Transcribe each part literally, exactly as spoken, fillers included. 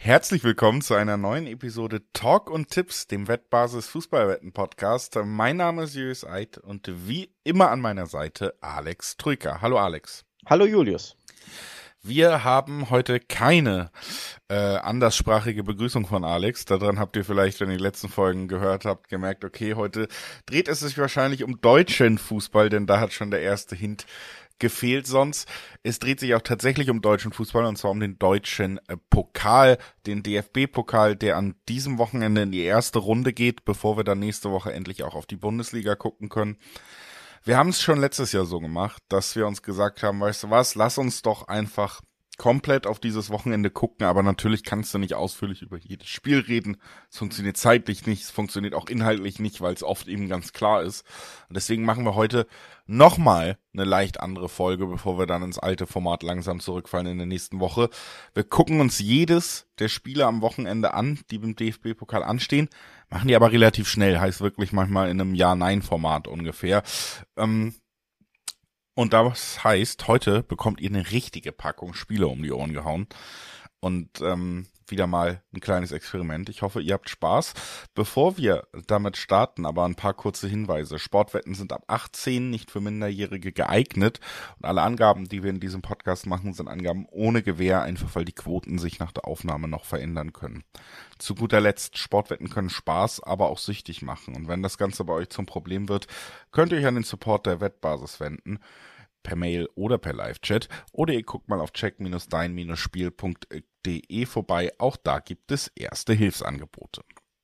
Herzlich willkommen zu einer neuen Episode Talk und Tipps, dem Wettbasis Fußballwetten-Podcast. Mein Name ist Julius Eid und wie immer an meiner Seite Alex Troika. Hallo Alex. Hallo Julius. Wir haben heute keine äh, anderssprachige Begrüßung von Alex. Daran habt ihr vielleicht, wenn ihr die letzten Folgen gehört habt, gemerkt, okay, heute dreht es sich wahrscheinlich um deutschen Fußball, denn da hat schon der erste Hint gefehlt sonst. Es dreht sich auch tatsächlich um deutschen Fußball und zwar um den deutschen äh, Pokal, den D F B-Pokal, der an diesem Wochenende in die erste Runde geht, bevor wir dann nächste Woche endlich auch auf die Bundesliga gucken können. Wir haben es schon letztes Jahr so gemacht, dass wir uns gesagt haben, weißt du was, lass uns doch einfach komplett auf dieses Wochenende gucken, aber natürlich kannst du nicht ausführlich über jedes Spiel reden. Es funktioniert zeitlich nicht, es funktioniert auch inhaltlich nicht, weil es oft eben ganz klar ist. Und deswegen machen wir heute nochmal eine leicht andere Folge, bevor wir dann ins alte Format langsam zurückfallen in der nächsten Woche. Wir gucken uns jedes der Spiele am Wochenende an, die beim D F B-Pokal anstehen, machen die aber relativ schnell, heißt wirklich manchmal in einem Ja-Nein-Format ungefähr. Ähm, Und das heißt, heute bekommt ihr eine richtige Packung Spiele um die Ohren gehauen. Und ähm, wieder mal ein kleines Experiment. Ich hoffe, ihr habt Spaß. Bevor wir damit starten, aber ein paar kurze Hinweise. Sportwetten sind ab achtzehn nicht für Minderjährige geeignet. Und alle Angaben, die wir in diesem Podcast machen, sind Angaben ohne Gewähr, einfach weil die Quoten sich nach der Aufnahme noch verändern können. Zu guter Letzt, Sportwetten können Spaß, aber auch süchtig machen. Und wenn das Ganze bei euch zum Problem wird, könnt ihr euch an den Support der Wettbasis wenden, per Mail oder per Live-Chat. Oder ihr guckt mal auf check dein spiel punkt de vorbei. Auch da gibt es erste Hilfsangebote.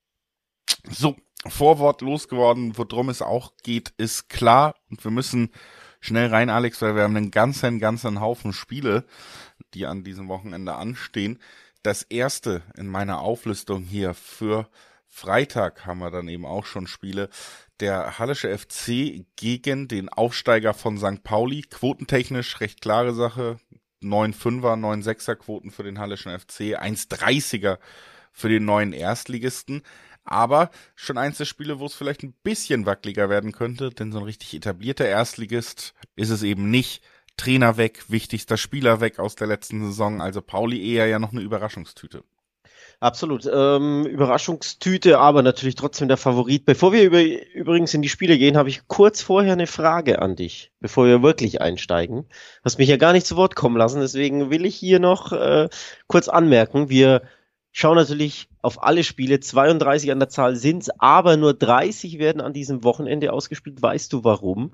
So, Vorwort losgeworden, worum es auch geht, ist klar. Und wir müssen schnell rein, Alex, weil wir haben einen ganzen, ganzen Haufen Spiele, die an diesem Wochenende anstehen. Das erste in meiner Auflistung hier für Freitag haben wir dann eben auch schon Spiele. Der Hallische F C gegen den Aufsteiger von Sankt Pauli. Quotentechnisch recht klare Sache. neun Fünfer, neun Sechser Quoten für den Hallischen F C. eins dreißiger für den neuen Erstligisten. Aber schon eins der Spiele, wo es vielleicht ein bisschen wackeliger werden könnte. Denn so ein richtig etablierter Erstligist ist es eben nicht. Trainer weg, wichtigster Spieler weg aus der letzten Saison. Also Pauli eher ja noch eine Überraschungstüte. Absolut. Ähm, Überraschungstüte, aber natürlich trotzdem der Favorit. Bevor wir über, übrigens in die Spiele gehen, habe ich kurz vorher eine Frage an dich, bevor wir wirklich einsteigen. Hast mich ja gar nicht zu Wort kommen lassen, deswegen will ich hier noch äh, kurz anmerken. Wir schauen natürlich auf alle Spiele, zweiunddreißig an der Zahl sind's, aber nur dreißig werden an diesem Wochenende ausgespielt. Weißt du warum?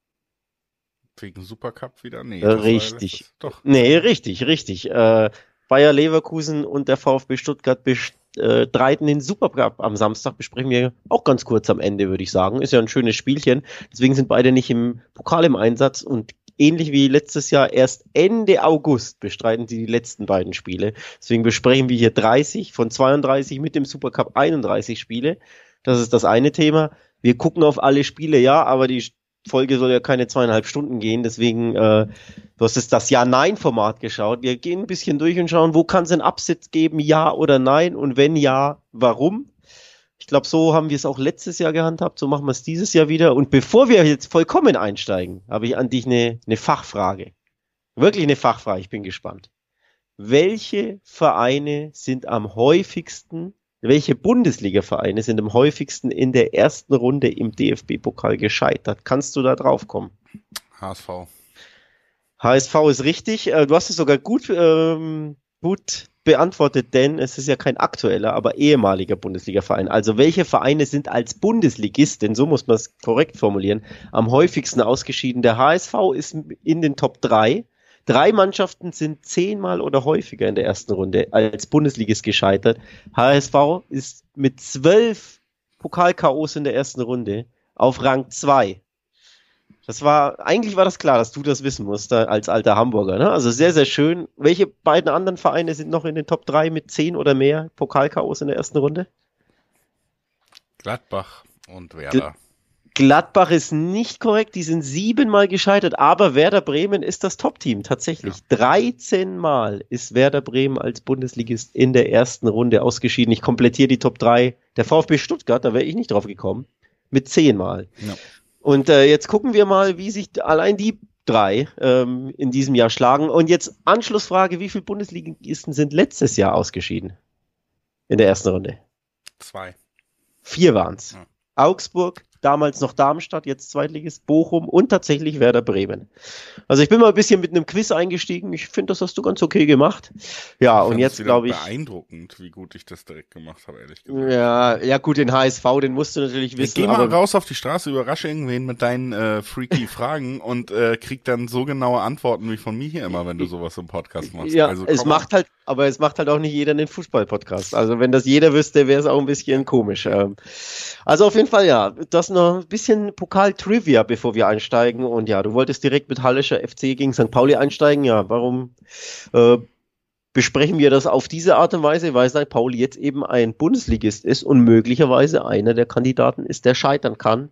Wegen Supercup wieder? Nee. Äh, richtig. Das, doch. Nee, richtig, richtig. Äh, Bayer Leverkusen und der VfB Stuttgart bestreiten den Supercup am Samstag, besprechen wir auch ganz kurz am Ende, würde ich sagen. Ist ja ein schönes Spielchen. Deswegen sind beide nicht im Pokal im Einsatz und ähnlich wie letztes Jahr erst Ende August bestreiten sie die letzten beiden Spiele. Deswegen besprechen wir hier dreißig von zweiunddreißig mit dem Supercup einunddreißig Spiele. Das ist das eine Thema. Wir gucken auf alle Spiele, ja, aber die Folge soll ja keine zweieinhalb Stunden gehen, deswegen, äh, du hast jetzt das Ja-Nein-Format geschaut. Wir gehen ein bisschen durch und schauen, wo kann es einen Upset geben, ja oder nein, und wenn ja, warum? Ich glaube, so haben wir es auch letztes Jahr gehandhabt, so machen wir es dieses Jahr wieder. Und bevor wir jetzt vollkommen einsteigen, habe ich an dich eine, eine Fachfrage. Wirklich eine Fachfrage, ich bin gespannt. Welche Vereine sind am häufigsten Welche Bundesliga-Vereine sind am häufigsten in der ersten Runde im D F B-Pokal gescheitert? Kannst du da drauf kommen? H S V. H S V ist richtig. Du hast es sogar gut, ähm, gut beantwortet, denn es ist ja kein aktueller, aber ehemaliger Bundesliga-Verein. Also welche Vereine sind als Bundesligist, denn so muss man es korrekt formulieren, am häufigsten ausgeschieden? Der H S V ist in den Top drei. Drei Mannschaften sind zehnmal oder häufiger in der ersten Runde als Bundesligist gescheitert. H S V ist mit zwölf Pokal-K Os in der ersten Runde auf Rang zwei. Das war, eigentlich war das klar, dass du das wissen musst als alter Hamburger, ne? Also sehr, sehr schön. Welche beiden anderen Vereine sind noch in den Top drei mit zehn oder mehr Pokal-K Os in der ersten Runde? Gladbach und Werder. Gladbach ist nicht korrekt, die sind siebenmal gescheitert, aber Werder Bremen ist das Top-Team, tatsächlich. Ja. dreizehn Mal ist Werder Bremen als Bundesligist in der ersten Runde ausgeschieden. Ich komplettiere die Top drei. Der VfB Stuttgart, da wäre ich nicht drauf gekommen, mit zehn Mal. Ja. Und äh, jetzt gucken wir mal, wie sich allein die drei ähm, in diesem Jahr schlagen. Und jetzt Anschlussfrage, wie viele Bundesligisten sind letztes Jahr ausgeschieden? in der ersten Runde? Zwei. Vier waren's. Ja. Augsburg, damals noch Darmstadt, jetzt Zweitligist, Bochum und tatsächlich Werder Bremen. Also ich bin mal ein bisschen mit einem Quiz eingestiegen. Ich finde, das hast du ganz okay gemacht. Ja, ich und jetzt glaube ich... beeindruckend, wie gut ich das direkt gemacht habe, ehrlich gesagt. Ja, ja gut, den H S V, den musst du natürlich wissen. Geh mal aber raus auf die Straße, überrasche irgendwen mit deinen äh, freaky Fragen und äh, krieg dann so genaue Antworten wie von mir hier immer, wenn du sowas im Podcast machst. Ja, also, es macht halt, aber es macht halt auch nicht jeder einen Fußball-Podcast. Also wenn das jeder wüsste, wäre es auch ein bisschen komisch. Ähm, Also auf jeden Fall, ja, das noch ein bisschen Pokal-Trivia, bevor wir einsteigen. Und ja, du wolltest direkt mit Hallischer F C gegen Sankt Pauli einsteigen. Ja, warum äh, besprechen wir das auf diese Art und Weise? Weil Sankt Pauli jetzt eben ein Bundesligist ist und möglicherweise einer der Kandidaten ist, der scheitern kann.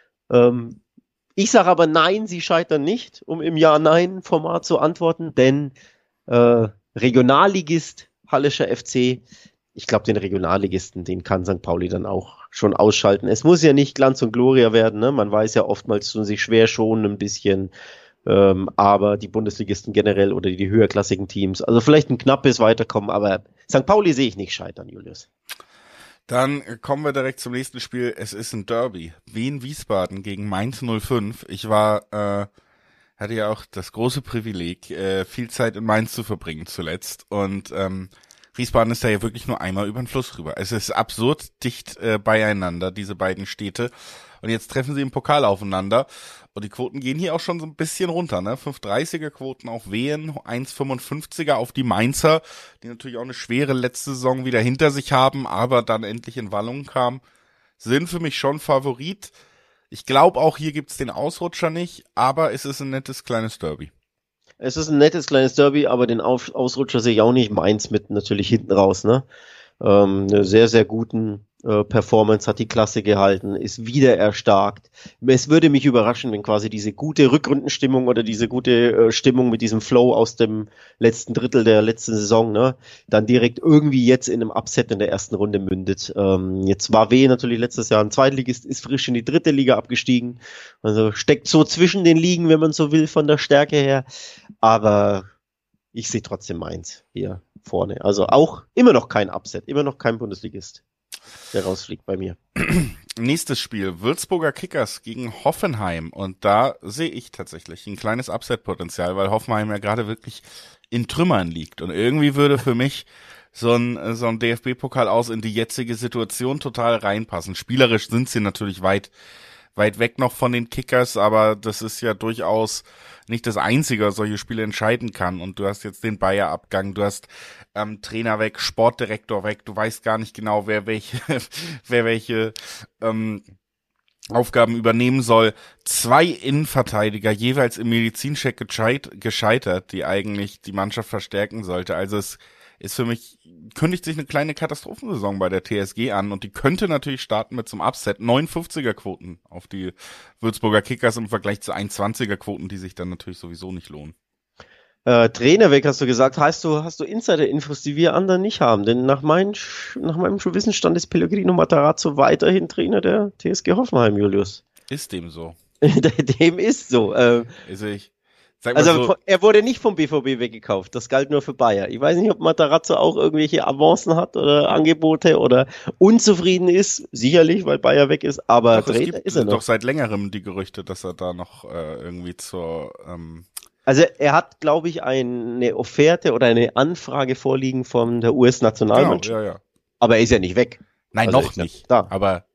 Ähm, ich sage aber nein, sie scheitern nicht, um im Ja-Nein-Format zu antworten, denn äh, Regionalligist Hallischer F C, ich glaube, den Regionalligisten, den kann Sankt Pauli dann auch schon ausschalten. Es muss ja nicht Glanz und Gloria werden, ne? Man weiß ja oftmals, tun sich schwer schon ein bisschen, ähm, aber die Bundesligisten generell oder die höherklassigen Teams, also vielleicht ein knappes Weiterkommen, aber Sankt Pauli sehe ich nicht scheitern, Julius. Dann kommen wir direkt zum nächsten Spiel. Es ist ein Derby. Wien-Wiesbaden gegen Mainz null fünf. Ich war, äh, hatte ja auch das große Privileg, äh, viel Zeit in Mainz zu verbringen zuletzt und ähm, Wiesbaden ist da ja wirklich nur einmal über den Fluss rüber. Es ist absurd dicht äh, beieinander, diese beiden Städte. Und jetzt treffen sie im Pokal aufeinander. Und die Quoten gehen hier auch schon so ein bisschen runter, ne? fünf Komma dreißiger Quoten auf Wien, eins Komma fünfundfünfziger auf die Mainzer, die natürlich auch eine schwere letzte Saison wieder hinter sich haben, aber dann endlich in Wallung kamen. Sind für mich schon Favorit. Ich glaube auch, hier gibt's den Ausrutscher nicht, aber es ist ein nettes kleines Derby. Es ist ein nettes kleines Derby, aber den Auf- Ausrutscher sehe ich auch nicht. Mainz mit natürlich hinten raus, ne? Ähm, eine sehr, sehr guten äh, Performance, hat die Klasse gehalten, ist wieder erstarkt. Es würde mich überraschen, wenn quasi diese gute Rückrundenstimmung oder diese gute äh, Stimmung mit diesem Flow aus dem letzten Drittel der letzten Saison, ne, dann direkt irgendwie jetzt in einem Upset in der ersten Runde mündet. Ähm, jetzt war W natürlich letztes Jahr ein Zweitligist, ist frisch in die dritte Liga abgestiegen. Also steckt so zwischen den Ligen, wenn man so will, von der Stärke her. Aber ich sehe trotzdem Mainz hier vorne. Also auch immer noch kein Upset, immer noch kein Bundesligist, der rausfliegt bei mir. Nächstes Spiel, Würzburger Kickers gegen Hoffenheim. Und da sehe ich tatsächlich ein kleines Upset-Potenzial, weil Hoffenheim ja gerade wirklich in Trümmern liegt. Und irgendwie würde für mich so ein, so ein D F B-Pokal aus in die jetzige Situation total reinpassen. Spielerisch sind sie natürlich weit weit weg noch von den Kickers, aber das ist ja durchaus nicht das Einzige, was solche Spiele entscheiden kann. Und du hast jetzt den Bayer-Abgang, du hast ähm, Trainer weg, Sportdirektor weg, du weißt gar nicht genau, wer welche, wer welche ähm, Aufgaben übernehmen soll. Zwei Innenverteidiger, jeweils im Medizincheck gescheit, gescheitert, die eigentlich die Mannschaft verstärken sollte. Also es ist für mich, kündigt sich eine kleine Katastrophensaison bei der T S G an und die könnte natürlich starten mit zum Upset. neunundfünfziger Quoten auf die Würzburger Kickers im Vergleich zu einundzwanziger Quoten, die sich dann natürlich sowieso nicht lohnen. Äh, Trainer weg, hast du gesagt. Heißt du, hast du Insider-Infos, die wir anderen nicht haben? Denn nach, mein, nach meinem Wissensstand ist Pellegrino Matarazzo weiterhin Trainer der T S G Hoffenheim, Julius. Ist dem so? Dem ist so. Äh, Also ich Sag mal Also so, er wurde nicht vom B V B weggekauft, das galt nur für Bayer. Ich weiß nicht, ob Matarazzo auch irgendwelche Avancen hat oder Angebote oder unzufrieden ist, sicherlich, weil Bayer weg ist, aber doch, es Trainer gibt ist er noch. doch seit längerem die Gerüchte, dass er da noch äh, irgendwie zur ähm, Also er hat, glaube ich, eine Offerte oder eine Anfrage vorliegen von der U S-Nationalmannschaft, genau, ja, ja. aber er ist ja nicht weg. Nein, Also noch ist ja nicht, da. aber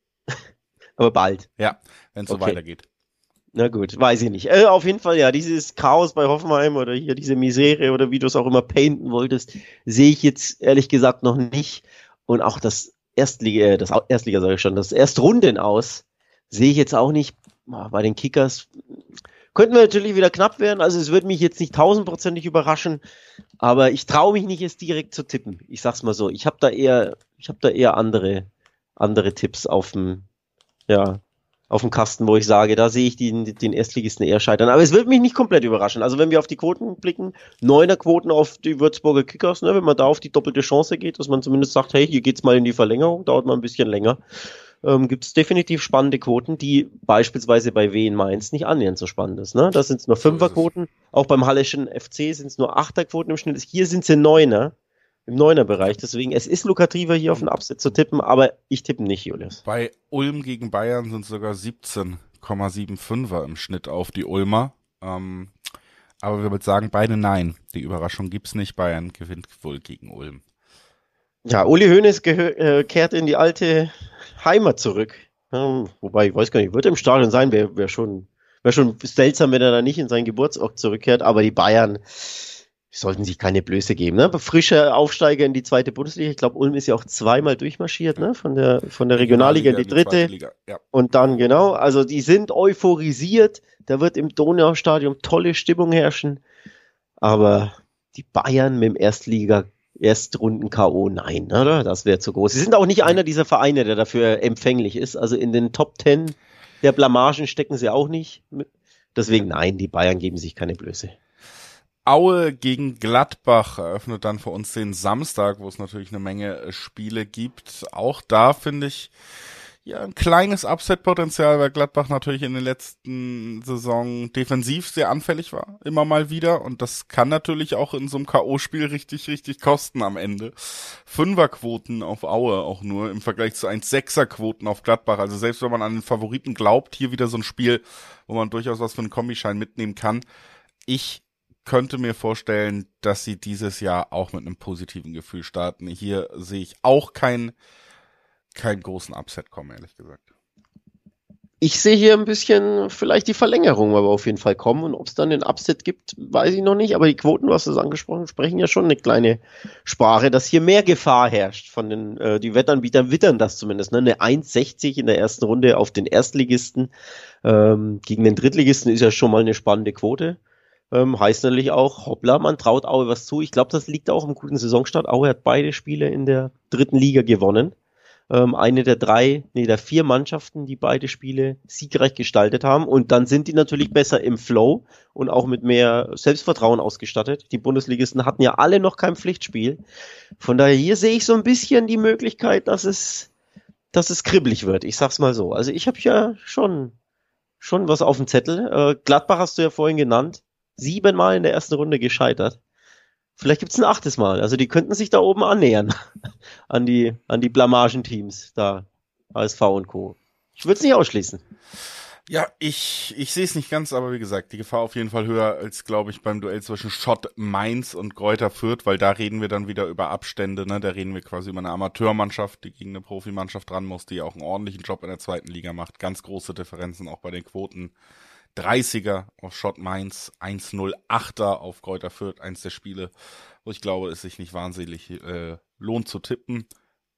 Aber bald. ja, wenn es so Okay. weitergeht. Na gut, weiß ich nicht. Äh, auf jeden Fall, ja, dieses Chaos bei Hoffenheim oder hier diese Misere oder wie du es auch immer painten wolltest, sehe ich jetzt ehrlich gesagt noch nicht. Und auch das Erstliga, äh, das Erstliga sage ich schon, das Erstrunden aus, sehe ich jetzt auch nicht. Oh, bei den Kickers könnten wir natürlich wieder knapp werden. Also es würde mich jetzt nicht tausendprozentig überraschen, aber ich traue mich nicht, es direkt zu tippen. Ich sag's mal so. Ich habe da eher, ich habe da eher andere, andere Tipps auf dem, ja, auf dem Kasten, wo ich sage, da sehe ich den, den Erstligisten eher scheitern. Aber es wird mich nicht komplett überraschen. Also wenn wir auf die Quoten blicken, neuner Quoten auf die Würzburger Kickers, ne, wenn man da auf die doppelte Chance geht, dass man zumindest sagt, hey, hier geht's mal in die Verlängerung, dauert mal ein bisschen länger, ähm, gibt es definitiv spannende Quoten, die beispielsweise bei W in Mainz nicht annähernd so spannend ist. Ne? Da sind es nur Fünferquoten, auch beim Hallischen F C sind es nur Achterquoten im Schnitt. Hier sind sie Neuner. im Neuner-Bereich. Deswegen, es ist lukrativer, hier auf den Upset zu tippen, aber ich tippe nicht, Julius. Bei Ulm gegen Bayern sind sogar siebzehn Komma fünfundsiebziger im Schnitt auf die Ulmer. Ähm, aber wir würden sagen, beide nein. Die Überraschung gibt's nicht. Bayern gewinnt wohl gegen Ulm. Ja, Uli Hoeneß äh, kehrt in die alte Heimat zurück. Ähm, wobei, ich weiß gar nicht, wird er im Stadion sein, wäre wär schon, wär schon seltsam, wenn er da nicht in seinen Geburtsort zurückkehrt. Aber die Bayern sollten sich keine Blöße geben. Ne? Frischer Aufsteiger in die zweite Bundesliga. Ich glaube, Ulm ist ja auch zweimal durchmarschiert, ne? Von der, von der Regionalliga in die dritte. In die ja. Und dann, genau, also die sind euphorisiert. Da wird im Donaustadion tolle Stimmung herrschen. Aber die Bayern mit dem Erstliga Erstrunden-K O, nein, oder? Das wäre zu groß. Sie sind auch nicht einer dieser Vereine, der dafür empfänglich ist. Also in den Top Ten der Blamagen stecken sie auch nicht. Deswegen nein, die Bayern geben sich keine Blöße. Aue gegen Gladbach eröffnet dann für uns den Samstag, wo es natürlich eine Menge Spiele gibt. Auch da finde ich ja ein kleines Upset-Potenzial, weil Gladbach natürlich in den letzten Saison defensiv sehr anfällig war, immer mal wieder. Und das kann natürlich auch in so einem K O-Spiel richtig, richtig kosten am Ende. Fünferquoten auf Aue auch nur im Vergleich zu eins Komma sechser Quoten auf Gladbach. Also selbst wenn man an den Favoriten glaubt, hier wieder so ein Spiel, wo man durchaus was für einen Kombischein mitnehmen kann. Ich könnte mir vorstellen, dass sie dieses Jahr auch mit einem positiven Gefühl starten. Hier sehe ich auch kein keinen großen Upset kommen, ehrlich gesagt. Ich sehe hier ein bisschen vielleicht die Verlängerung, aber auf jeden Fall kommen. Und ob es dann den Upset gibt, weiß ich noch nicht. Aber die Quoten, was du es angesprochen, sprechen ja schon eine kleine Sprache, dass hier mehr Gefahr herrscht. Von den äh, die Wettanbietern wittern das zumindest. Ne? Eine eins Komma sechzig in der ersten Runde auf den Erstligisten. Ähm, gegen den Drittligisten ist ja schon mal eine spannende Quote. Ähm, heißt natürlich auch, hoppla, man traut Aue was zu. Ich glaube, das liegt auch im guten Saisonstart. Aue hat beide Spiele in der dritten Liga gewonnen. Ähm, eine der drei, nee, der vier Mannschaften, die beide Spiele siegreich gestaltet haben. Und dann sind die natürlich besser im Flow und auch mit mehr Selbstvertrauen ausgestattet. Die Bundesligisten hatten ja alle noch kein Pflichtspiel. Von daher hier sehe ich so ein bisschen die Möglichkeit, dass es, dass es kribbelig wird. Ich sag's mal so. Also ich habe ja schon, schon was auf dem Zettel. Äh, Gladbach hast du ja vorhin genannt. Siebenmal in der ersten Runde gescheitert. Vielleicht gibt's ein achtes Mal. Also die könnten sich da oben annähern an die an die Blamagenteams da, H S V und Co. Ich würde es nicht ausschließen. Ja, ich ich sehe es nicht ganz, aber wie gesagt, die Gefahr auf jeden Fall höher als, glaube ich, beim Duell zwischen Schott Mainz und Greuther Fürth, weil da reden wir dann wieder über Abstände, ne? Da reden wir quasi über eine Amateurmannschaft, die gegen eine Profimannschaft ran muss, die auch einen ordentlichen Job in der zweiten Liga macht. Ganz große Differenzen auch bei den Quoten. dreißiger auf Schott Mainz, eins Komma null achter auf Greuther Fürth, eins der Spiele, wo ich glaube, es sich nicht wahnsinnig äh, lohnt zu tippen.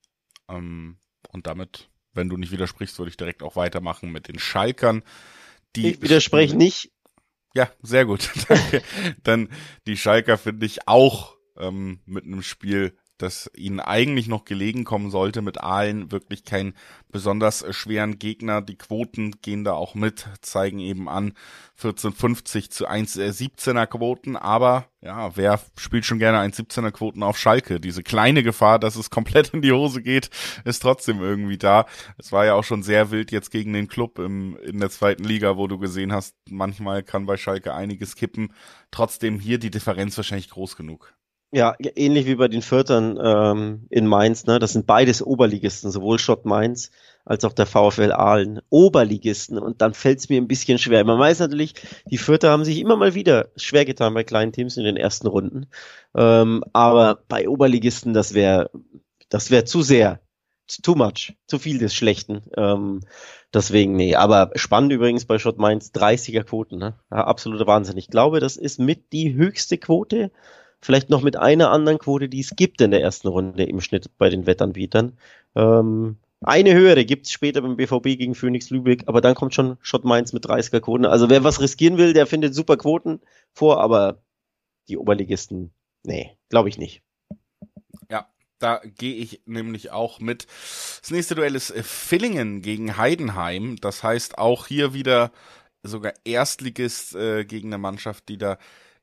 Ähm, und damit, wenn du nicht widersprichst, würde ich direkt auch weitermachen mit den Schalkern. Die ich widerspreche nicht. Ja, sehr gut. Danke. Dann die Schalker finde ich auch ähm, mit einem Spiel, das ihnen eigentlich noch gelegen kommen sollte, mit Aalen wirklich keinen besonders schweren Gegner. Die Quoten gehen da auch mit, zeigen eben an vierzehn fünfzig zu eins Komma siebzehner Quoten, aber ja, wer spielt schon gerne eins Komma siebzehner Quoten auf Schalke? Diese kleine Gefahr, dass es komplett in die Hose geht, ist trotzdem irgendwie da. Es war ja auch schon sehr wild jetzt gegen den Club im, in der zweiten Liga, wo du gesehen hast, manchmal kann bei Schalke einiges kippen. Trotzdem hier die Differenz wahrscheinlich groß genug. Ja, ähnlich wie bei den Fürthern ähm, in Mainz, ne? Das sind beides Oberligisten, sowohl Schott Mainz als auch der VfL Aalen. Oberligisten, und dann fällt es mir ein bisschen schwer. Man weiß natürlich, die Fürther haben sich immer mal wieder schwer getan bei kleinen Teams in den ersten Runden. Ähm, aber bei Oberligisten, das wäre das wäre zu sehr, too much, zu viel des Schlechten. Ähm, deswegen, nee, aber spannend übrigens bei Schott Mainz, dreißiger Quoten, ne? Ja, absoluter Wahnsinn. Ich glaube, das ist mit die höchste Quote, vielleicht noch mit einer anderen Quote, die es gibt in der ersten Runde im Schnitt bei den Wettanbietern. Ähm, eine höhere gibt's später beim B V B gegen Phoenix Lübeck, aber dann kommt schon Schott Mainz mit dreißiger Quoten. Also wer was riskieren will, der findet super Quoten vor, aber die Oberligisten, nee, glaube ich nicht. Ja, da gehe ich nämlich auch mit. Das nächste Duell ist Villingen gegen Heidenheim. Das heißt auch hier wieder sogar Erstligist äh, gegen eine Mannschaft, die da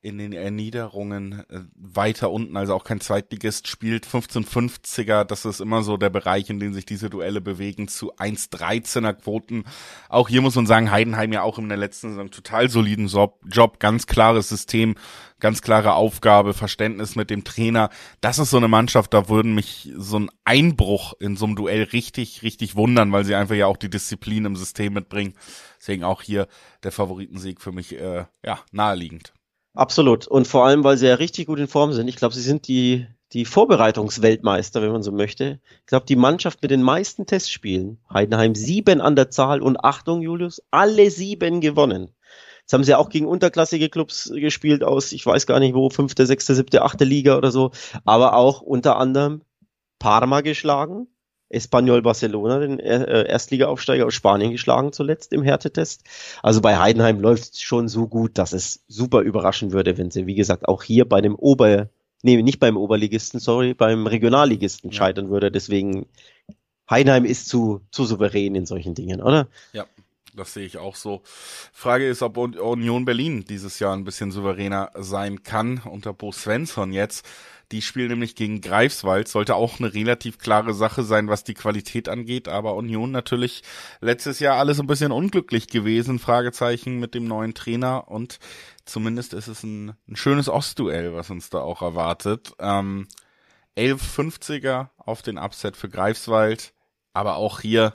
in den Erniederungen äh, weiter unten, also auch kein Zweitligist, spielt fünfzehn fünfziger, das ist immer so der Bereich, in dem sich diese Duelle bewegen, zu eins dreizehner Quoten. Auch hier muss man sagen, Heidenheim ja auch in der letzten Saison total soliden Job, Job, ganz klares System, ganz klare Aufgabe, Verständnis mit dem Trainer. Das ist so eine Mannschaft, da würden mich so ein Einbruch in so einem Duell richtig, richtig wundern, weil sie einfach ja auch die Disziplin im System mitbringen. Deswegen auch hier der Favoritensieg für mich äh, ja naheliegend. Absolut. Und vor allem, weil sie ja richtig gut in Form sind. Ich glaube, sie sind die, die Vorbereitungsweltmeister, wenn man so möchte. Ich glaube, die Mannschaft mit den meisten Testspielen. Heidenheim sieben an der Zahl und Achtung, Julius, alle sieben gewonnen. Jetzt haben sie auch gegen unterklassige Clubs gespielt aus, ich weiß gar nicht wo, fünfte, sechste, siebte, achte Liga oder so. Aber auch unter anderem Parma geschlagen. Espanyol Barcelona, den Erstliga-Aufsteiger aus Spanien, geschlagen zuletzt im Härtetest. Also bei Heidenheim läuft es schon so gut, dass es super überraschen würde, wenn sie, wie gesagt, auch hier bei dem Ober, nee, nicht beim Oberligisten, sorry, beim Regionalligisten ja. scheitern würde. Deswegen, Heidenheim ist zu, zu souverän in solchen Dingen, oder? Ja. Das sehe ich auch so. Frage ist, ob Union Berlin dieses Jahr ein bisschen souveräner sein kann unter Bo Svensson jetzt. Die spielen nämlich gegen Greifswald, sollte auch eine relativ klare Sache sein, was die Qualität angeht, aber Union natürlich letztes Jahr alles ein bisschen unglücklich gewesen, Fragezeichen mit dem neuen Trainer, und zumindest ist es ein, ein schönes Ostduell, was uns da auch erwartet. Ähm, elf fünfziger auf den Upset für Greifswald, aber auch hier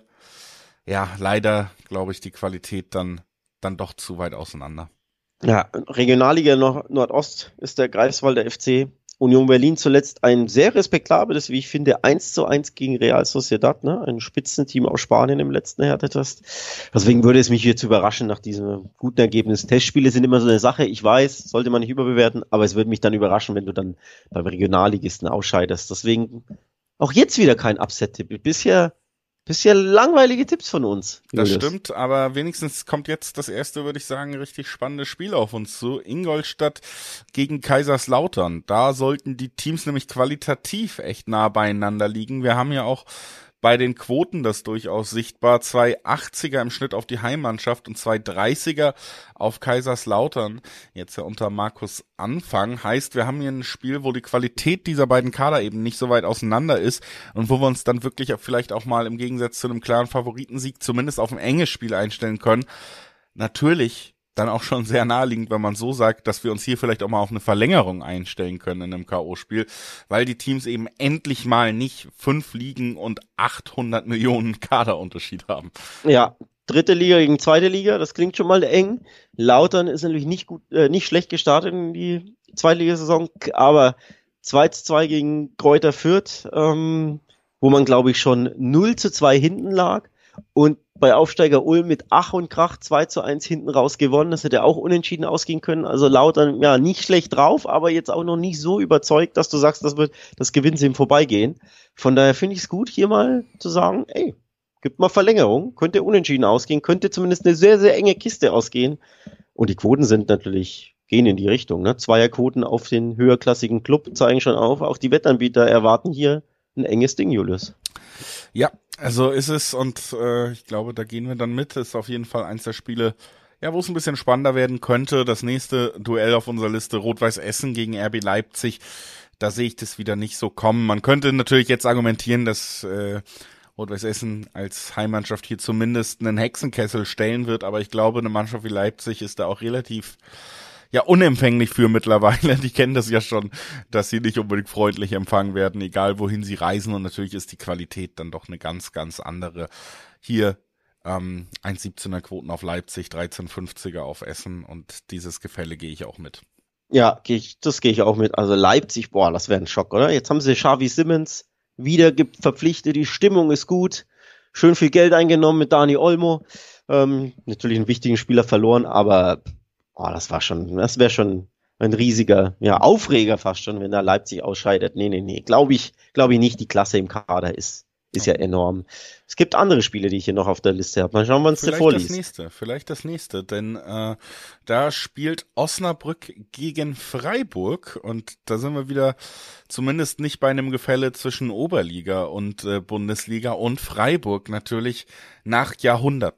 ja, leider, glaube ich, die Qualität dann dann doch zu weit auseinander. Ja, Regionalliga Nord- Nordost ist der Greifswalder F C. Union Berlin zuletzt ein sehr respektables, wie ich finde, eins zu eins gegen Real Sociedad, ne? Ein Spitzenteam aus Spanien im letzten Härtetest. Deswegen würde es mich jetzt überraschen nach diesem guten Ergebnis. Testspiele sind immer so eine Sache, ich weiß, sollte man nicht überbewerten, aber es würde mich dann überraschen, wenn du dann beim Regionalligisten ausscheidest. Deswegen auch jetzt wieder kein Upset-Tipp. Bisher Bisher langweilige Tipps von uns. Das Julius. Stimmt, aber wenigstens kommt jetzt das erste, würde ich sagen, richtig spannende Spiel auf uns zu. Ingolstadt gegen Kaiserslautern. Da sollten die Teams nämlich qualitativ echt nah beieinander liegen. Wir haben ja auch bei den Quoten das durchaus sichtbar. Zwei achtziger im Schnitt auf die Heimmannschaft und zwei dreißiger auf Kaiserslautern. Jetzt ja unter Markus Anfang. Heißt, wir haben hier ein Spiel, wo die Qualität dieser beiden Kader eben nicht so weit auseinander ist und wo wir uns dann wirklich vielleicht auch mal im Gegensatz zu einem klaren Favoritensieg zumindest auf ein enges Spiel einstellen können. Natürlich dann auch schon sehr naheliegend, wenn man so sagt, dass wir uns hier vielleicht auch mal auf eine Verlängerung einstellen können in einem K O-Spiel, weil die Teams eben endlich mal nicht fünf Ligen und achthundert Millionen Kaderunterschied haben. Ja, dritte Liga gegen zweite Liga, das klingt schon mal eng. Lautern ist natürlich nicht gut, äh, nicht schlecht gestartet in die Zweitligasaison, aber zwei zu zwei gegen Greuther Fürth, ähm, wo man, glaube ich, schon null zu zwei hinten lag. Und bei Aufsteiger Ulm mit Ach und Krach zwei zu eins hinten raus gewonnen. Das hätte auch unentschieden ausgehen können. Also Lautern, ja, nicht schlecht drauf, aber jetzt auch noch nicht so überzeugt, dass du sagst, das wird das Gewinn sie im Vorbeigehen. Von daher finde ich es gut, hier mal zu sagen, ey, gibt mal Verlängerung, könnte unentschieden ausgehen, könnte zumindest eine sehr, sehr enge Kiste ausgehen. Und die Quoten sind natürlich, gehen in die Richtung, ne? Zweierquoten auf den höherklassigen Club zeigen schon auf. Auch die Wettanbieter erwarten hier ein enges Ding, Julius. Ja, also ist es, und äh, ich glaube, da gehen wir dann mit. Ist auf jeden Fall eins der Spiele, ja, wo es ein bisschen spannender werden könnte. Das nächste Duell auf unserer Liste, Rot-Weiß Essen gegen R B Leipzig. Da sehe ich das wieder nicht so kommen. Man könnte natürlich jetzt argumentieren, dass äh, Rot-Weiß Essen als Heimmannschaft hier zumindest einen Hexenkessel stellen wird, aber ich glaube, eine Mannschaft wie Leipzig ist da auch relativ ja unempfänglich für mittlerweile. Die kennen das ja schon, dass sie nicht unbedingt freundlich empfangen werden, egal wohin sie reisen. Und natürlich ist die Qualität dann doch eine ganz, ganz andere. Hier ähm, eins siebzehner Quoten auf Leipzig, dreizehn fünfziger auf Essen, und dieses Gefälle gehe ich auch mit. Ja, geh ich, das gehe ich auch mit. Also Leipzig, boah, das wäre ein Schock, oder? Jetzt haben sie Xavi Simmons wieder verpflichtet, die Stimmung ist gut, schön viel Geld eingenommen mit Dani Olmo. Ähm, natürlich einen wichtigen Spieler verloren, aber oh, das war schon, das wäre schon ein riesiger, ja, Aufreger fast schon, wenn da Leipzig ausscheidet. Nee, nee, nee, glaube ich, glaube ich nicht. Die Klasse im Kader ist, ist ja enorm. Es gibt andere Spiele, die ich hier noch auf der Liste habe. Mal schauen, wann es dir vorliest. Vielleicht das nächste, vielleicht das nächste, denn äh, da spielt Osnabrück gegen Freiburg, und da sind wir wieder zumindest nicht bei einem Gefälle zwischen Oberliga und äh, Bundesliga, und Freiburg natürlich nach Jahrhunderten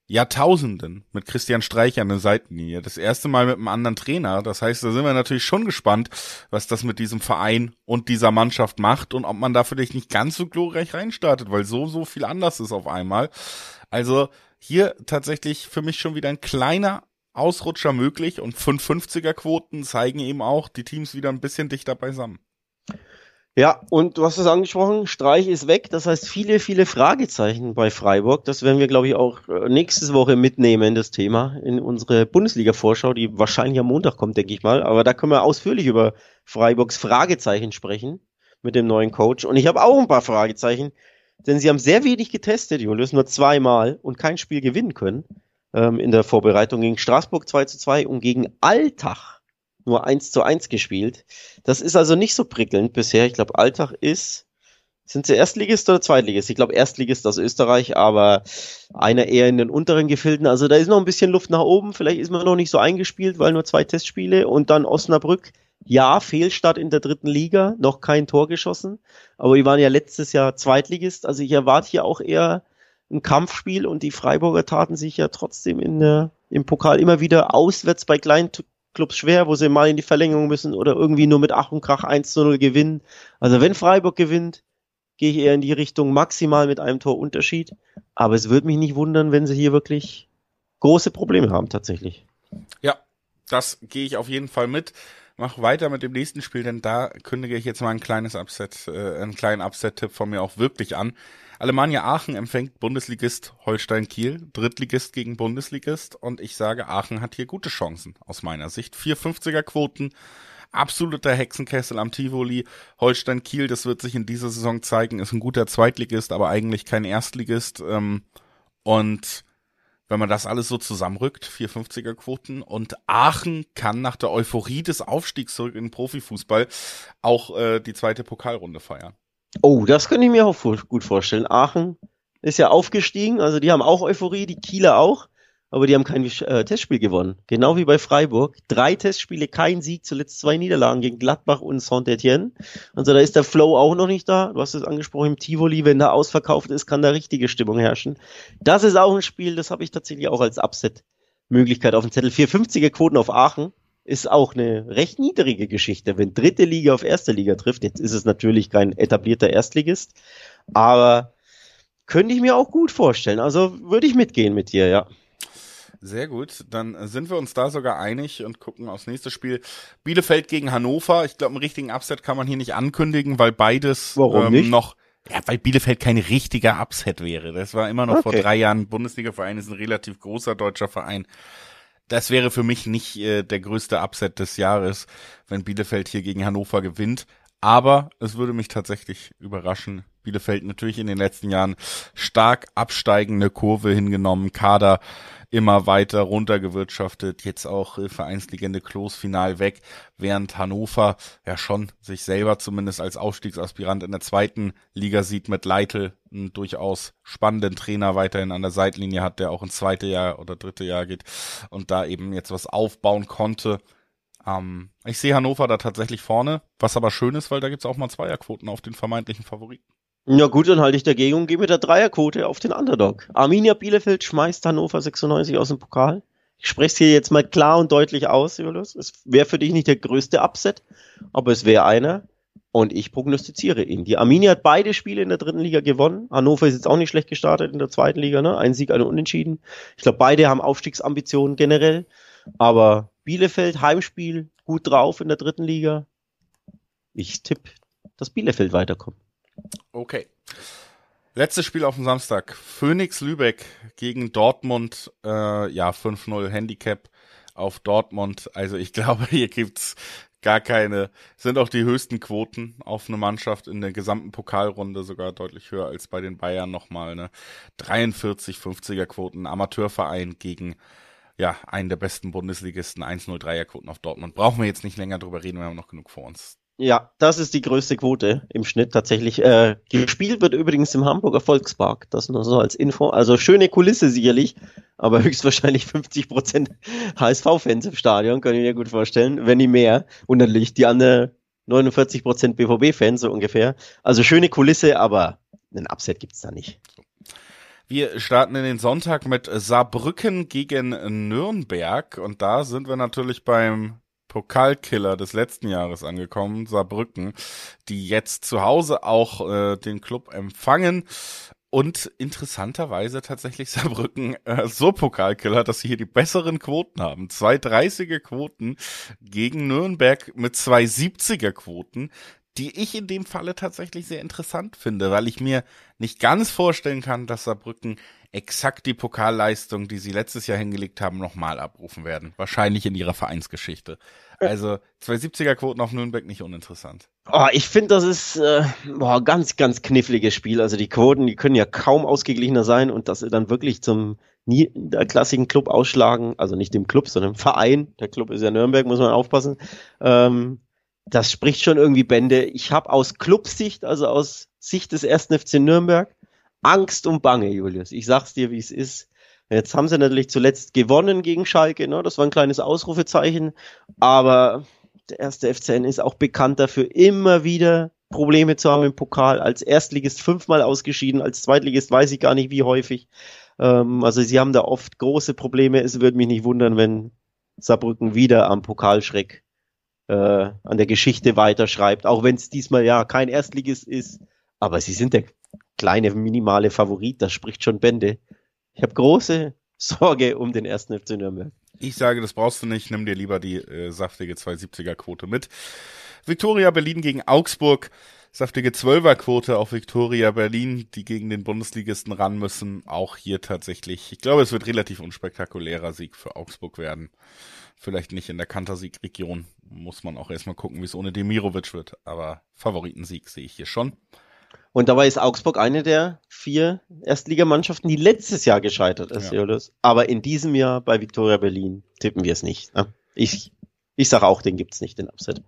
Jahrtausenden mit Christian Streich an der Seitenlinie. Das erste Mal mit einem anderen Trainer. Das heißt, da sind wir natürlich schon gespannt, was das mit diesem Verein und dieser Mannschaft macht und ob man da vielleicht nicht ganz so glorreich reinstartet, weil so, so viel anders ist auf einmal. Also hier tatsächlich für mich schon wieder ein kleiner Ausrutscher möglich und fünf fünfziger Quoten zeigen eben auch die Teams wieder ein bisschen dichter beisammen. Ja, und du hast es angesprochen, Streich ist weg, das heißt viele, viele Fragezeichen bei Freiburg. Das werden wir, glaube ich, auch nächste Woche mitnehmen, das Thema, in unsere Bundesliga-Vorschau, die wahrscheinlich am Montag kommt, denke ich mal. Aber da können wir ausführlich über Freiburgs Fragezeichen sprechen mit dem neuen Coach. Und ich habe auch ein paar Fragezeichen, denn sie haben sehr wenig getestet, Julius, nur zweimal und kein Spiel gewinnen können ähm, in der Vorbereitung gegen Straßburg zwei zu zwei und gegen Altach nur eins zu eins gespielt. Das ist also nicht so prickelnd bisher. Ich glaube, Altach ist, sind sie Erstligist oder Zweitligist? Ich glaube, Erstligist aus Österreich, aber einer eher in den unteren Gefilden. Also da ist noch ein bisschen Luft nach oben. Vielleicht ist man noch nicht so eingespielt, weil nur zwei Testspiele. Und dann Osnabrück. Ja, Fehlstart in der dritten Liga. Noch kein Tor geschossen. Aber die waren ja letztes Jahr Zweitligist. Also ich erwarte hier auch eher ein Kampfspiel. Und die Freiburger taten sich ja trotzdem in der, im Pokal immer wieder auswärts bei kleinen Clubs schwer, wo sie mal in die Verlängerung müssen oder irgendwie nur mit Ach und Krach eins zu null gewinnen. Also wenn Freiburg gewinnt, gehe ich eher in die Richtung maximal mit einem Torunterschied. Aber es würde mich nicht wundern, wenn sie hier wirklich große Probleme haben tatsächlich. Ja, das gehe ich auf jeden Fall mit. Mach weiter mit dem nächsten Spiel, denn da kündige ich jetzt mal ein kleines Upset, äh, einen kleinen Upset-Tipp von mir auch wirklich an. Alemannia Aachen empfängt Bundesligist Holstein Kiel, Drittligist gegen Bundesligist und ich sage, Aachen hat hier gute Chancen aus meiner Sicht. vier fünfziger Quoten, absoluter Hexenkessel am Tivoli. Holstein Kiel, das wird sich in dieser Saison zeigen, ist ein guter Zweitligist, aber eigentlich kein Erstligist. Und wenn man das alles so zusammenrückt, vier fünfziger Quoten und Aachen kann nach der Euphorie des Aufstiegs zurück in den Profifußball auch äh, die zweite Pokalrunde feiern. Oh, das könnte ich mir auch gut vorstellen. Aachen ist ja aufgestiegen, also die haben auch Euphorie, die Kieler auch, aber die haben kein äh, Testspiel gewonnen. Genau wie bei Freiburg. Drei Testspiele, kein Sieg, zuletzt zwei Niederlagen gegen Gladbach und Saint-Etienne. Also da ist der Flow auch noch nicht da. Du hast es angesprochen, im Tivoli, wenn da ausverkauft ist, kann da richtige Stimmung herrschen. Das ist auch ein Spiel, das habe ich tatsächlich auch als Upset-Möglichkeit auf dem Zettel. vier fünfziger Quoten auf Aachen. Ist auch eine recht niedrige Geschichte, wenn dritte Liga auf erste Liga trifft. Jetzt ist es natürlich kein etablierter Erstligist, aber könnte ich mir auch gut vorstellen. Also würde ich mitgehen mit dir, ja. Sehr gut, dann sind wir uns da sogar einig und gucken aufs nächste Spiel. Bielefeld gegen Hannover. Ich glaube, einen richtigen Upset kann man hier nicht ankündigen, weil beides Warum ähm, nicht? noch, ja, weil Bielefeld kein richtiger Upset wäre. Das war immer noch okay. Vor drei Jahren Bundesliga-Verein, ist ein relativ großer deutscher Verein. Das wäre für mich nicht äh, der größte Upset des Jahres, wenn Bielefeld hier gegen Hannover gewinnt. Aber es würde mich tatsächlich überraschen. Bielefeld natürlich in den letzten Jahren stark absteigende Kurve hingenommen, Kader immer weiter runtergewirtschaftet, jetzt auch äh, Vereinslegende Klos final weg, während Hannover ja schon sich selber zumindest als Aufstiegsaspirant in der zweiten Liga sieht, mit Leitl einen durchaus spannenden Trainer weiterhin an der Seitenlinie hat, der auch ins zweite Jahr oder dritte Jahr geht und da eben jetzt was aufbauen konnte. Ähm, ich sehe Hannover da tatsächlich vorne, was aber schön ist, weil da gibt's auch mal Zweierquoten auf den vermeintlichen Favoriten. Ja gut, dann halte ich dagegen und gehe mit der Dreierquote auf den Underdog. Arminia Bielefeld schmeißt Hannover sechsundneunzig aus dem Pokal. Ich spreche es hier jetzt mal klar und deutlich aus, Julius. Es wäre für dich nicht der größte Upset, aber es wäre einer. Und ich prognostiziere ihn. Die Arminia hat beide Spiele in der dritten Liga gewonnen. Hannover ist jetzt auch nicht schlecht gestartet in der zweiten Liga, ne? Ein Sieg, eine Unentschieden. Ich glaube, beide haben Aufstiegsambitionen generell. Aber Bielefeld, Heimspiel, gut drauf in der dritten Liga. Ich tippe, dass Bielefeld weiterkommt. Okay. Letztes Spiel auf dem Samstag. Phoenix Lübeck gegen Dortmund. Äh, ja, fünf null Handicap auf Dortmund. Also ich glaube, hier gibt's gar keine, sind auch die höchsten Quoten auf eine Mannschaft in der gesamten Pokalrunde, sogar deutlich höher als bei den Bayern nochmal, ne? dreiundvierzig fünfziger Quoten, Amateurverein gegen, ja, einen der besten Bundesligisten, eins null dreier Quoten auf Dortmund. Brauchen wir jetzt nicht länger drüber reden, wir haben noch genug vor uns. Ja, das ist die größte Quote im Schnitt tatsächlich. Äh, gespielt wird übrigens im Hamburger Volkspark, das nur so als Info. Also schöne Kulisse sicherlich, aber höchstwahrscheinlich fünfzig Prozent H S V-Fans im Stadion, kann ich mir gut vorstellen, wenn nicht mehr. Und dann liegt die anderen neunundvierzig Prozent B V B-Fans so ungefähr. Also schöne Kulisse, aber einen Upset gibt's da nicht. Wir starten in den Sonntag mit Saarbrücken gegen Nürnberg und da sind wir natürlich beim Pokalkiller des letzten Jahres angekommen, Saarbrücken, die jetzt zu Hause auch äh, den Club empfangen. Und interessanterweise tatsächlich Saarbrücken äh, so Pokalkiller, dass sie hier die besseren Quoten haben. Zwei dreißiger Quoten gegen Nürnberg mit zwei siebziger Quoten, die ich in dem Falle tatsächlich sehr interessant finde, weil ich mir nicht ganz vorstellen kann, dass Saarbrücken exakt die Pokalleistung, die sie letztes Jahr hingelegt haben, nochmal abrufen werden. Wahrscheinlich in ihrer Vereinsgeschichte. Also zwei siebziger Quoten auf Nürnberg nicht uninteressant. Oh, ich finde, das ist äh, boah, ganz, ganz kniffliges Spiel. Also die Quoten, die können ja kaum ausgeglichener sein und dass sie dann wirklich zum niederklassigen Club ausschlagen, also nicht dem Club, sondern dem Verein. Der Club ist ja Nürnberg, muss man aufpassen. Ähm, das spricht schon irgendwie Bände. Ich habe aus Clubsicht, also aus Sicht des ersten F C Nürnberg, Angst und Bange, Julius. Ich sag's dir, wie es ist. Jetzt haben sie natürlich zuletzt gewonnen gegen Schalke, ne? Das war ein kleines Ausrufezeichen, aber der erste F C N ist auch bekannt dafür, immer wieder Probleme zu haben im Pokal. Als Erstligist fünfmal ausgeschieden, als Zweitligist weiß ich gar nicht wie häufig. Ähm, also sie haben da oft große Probleme. Es würde mich nicht wundern, wenn Saarbrücken wieder am Pokalschreck äh, an der Geschichte weiterschreibt, auch wenn es diesmal ja kein Erstligist ist, aber sie sind der kleine, minimale Favorit, das spricht schon Bände. Ich habe große Sorge um den ersten F C Nürnberg. Ich sage, das brauchst du nicht, nimm dir lieber die äh, saftige zwei siebziger Quote mit. Viktoria Berlin gegen Augsburg, saftige zwölfer Quote auf Viktoria Berlin, die gegen den Bundesligisten ran müssen. Auch hier tatsächlich, ich glaube, es wird relativ unspektakulärer Sieg für Augsburg werden. Vielleicht nicht in der Kantersieg-Region, muss man auch erstmal gucken, wie es ohne Demirovic wird. Aber Favoritensieg sehe ich hier schon. Und dabei ist Augsburg eine der vier Erstligamannschaften, die letztes Jahr gescheitert ist, ja. Julius. Aber in diesem Jahr bei Viktoria Berlin tippen wir es nicht. Ne? Ich, ich sage auch, den gibt's nicht, den Upset.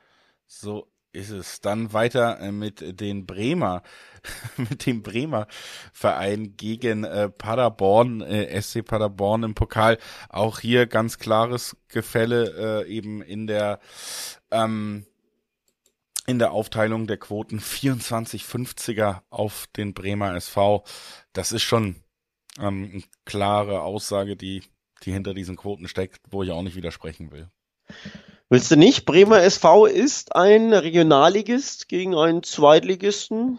So ist es. Dann weiter mit den Bremer, mit dem Bremer Verein gegen äh, Paderborn, äh, S C Paderborn im Pokal. Auch hier ganz klares Gefälle äh, eben in der ähm, in der Aufteilung der Quoten. Vierundzwanzig fünfziger auf den Bremer S V. Das ist schon ähm, eine klare Aussage, die die hinter diesen Quoten steckt, wo ich auch nicht widersprechen will. Willst du nicht? Bremer S V ist ein Regionalligist gegen einen Zweitligisten.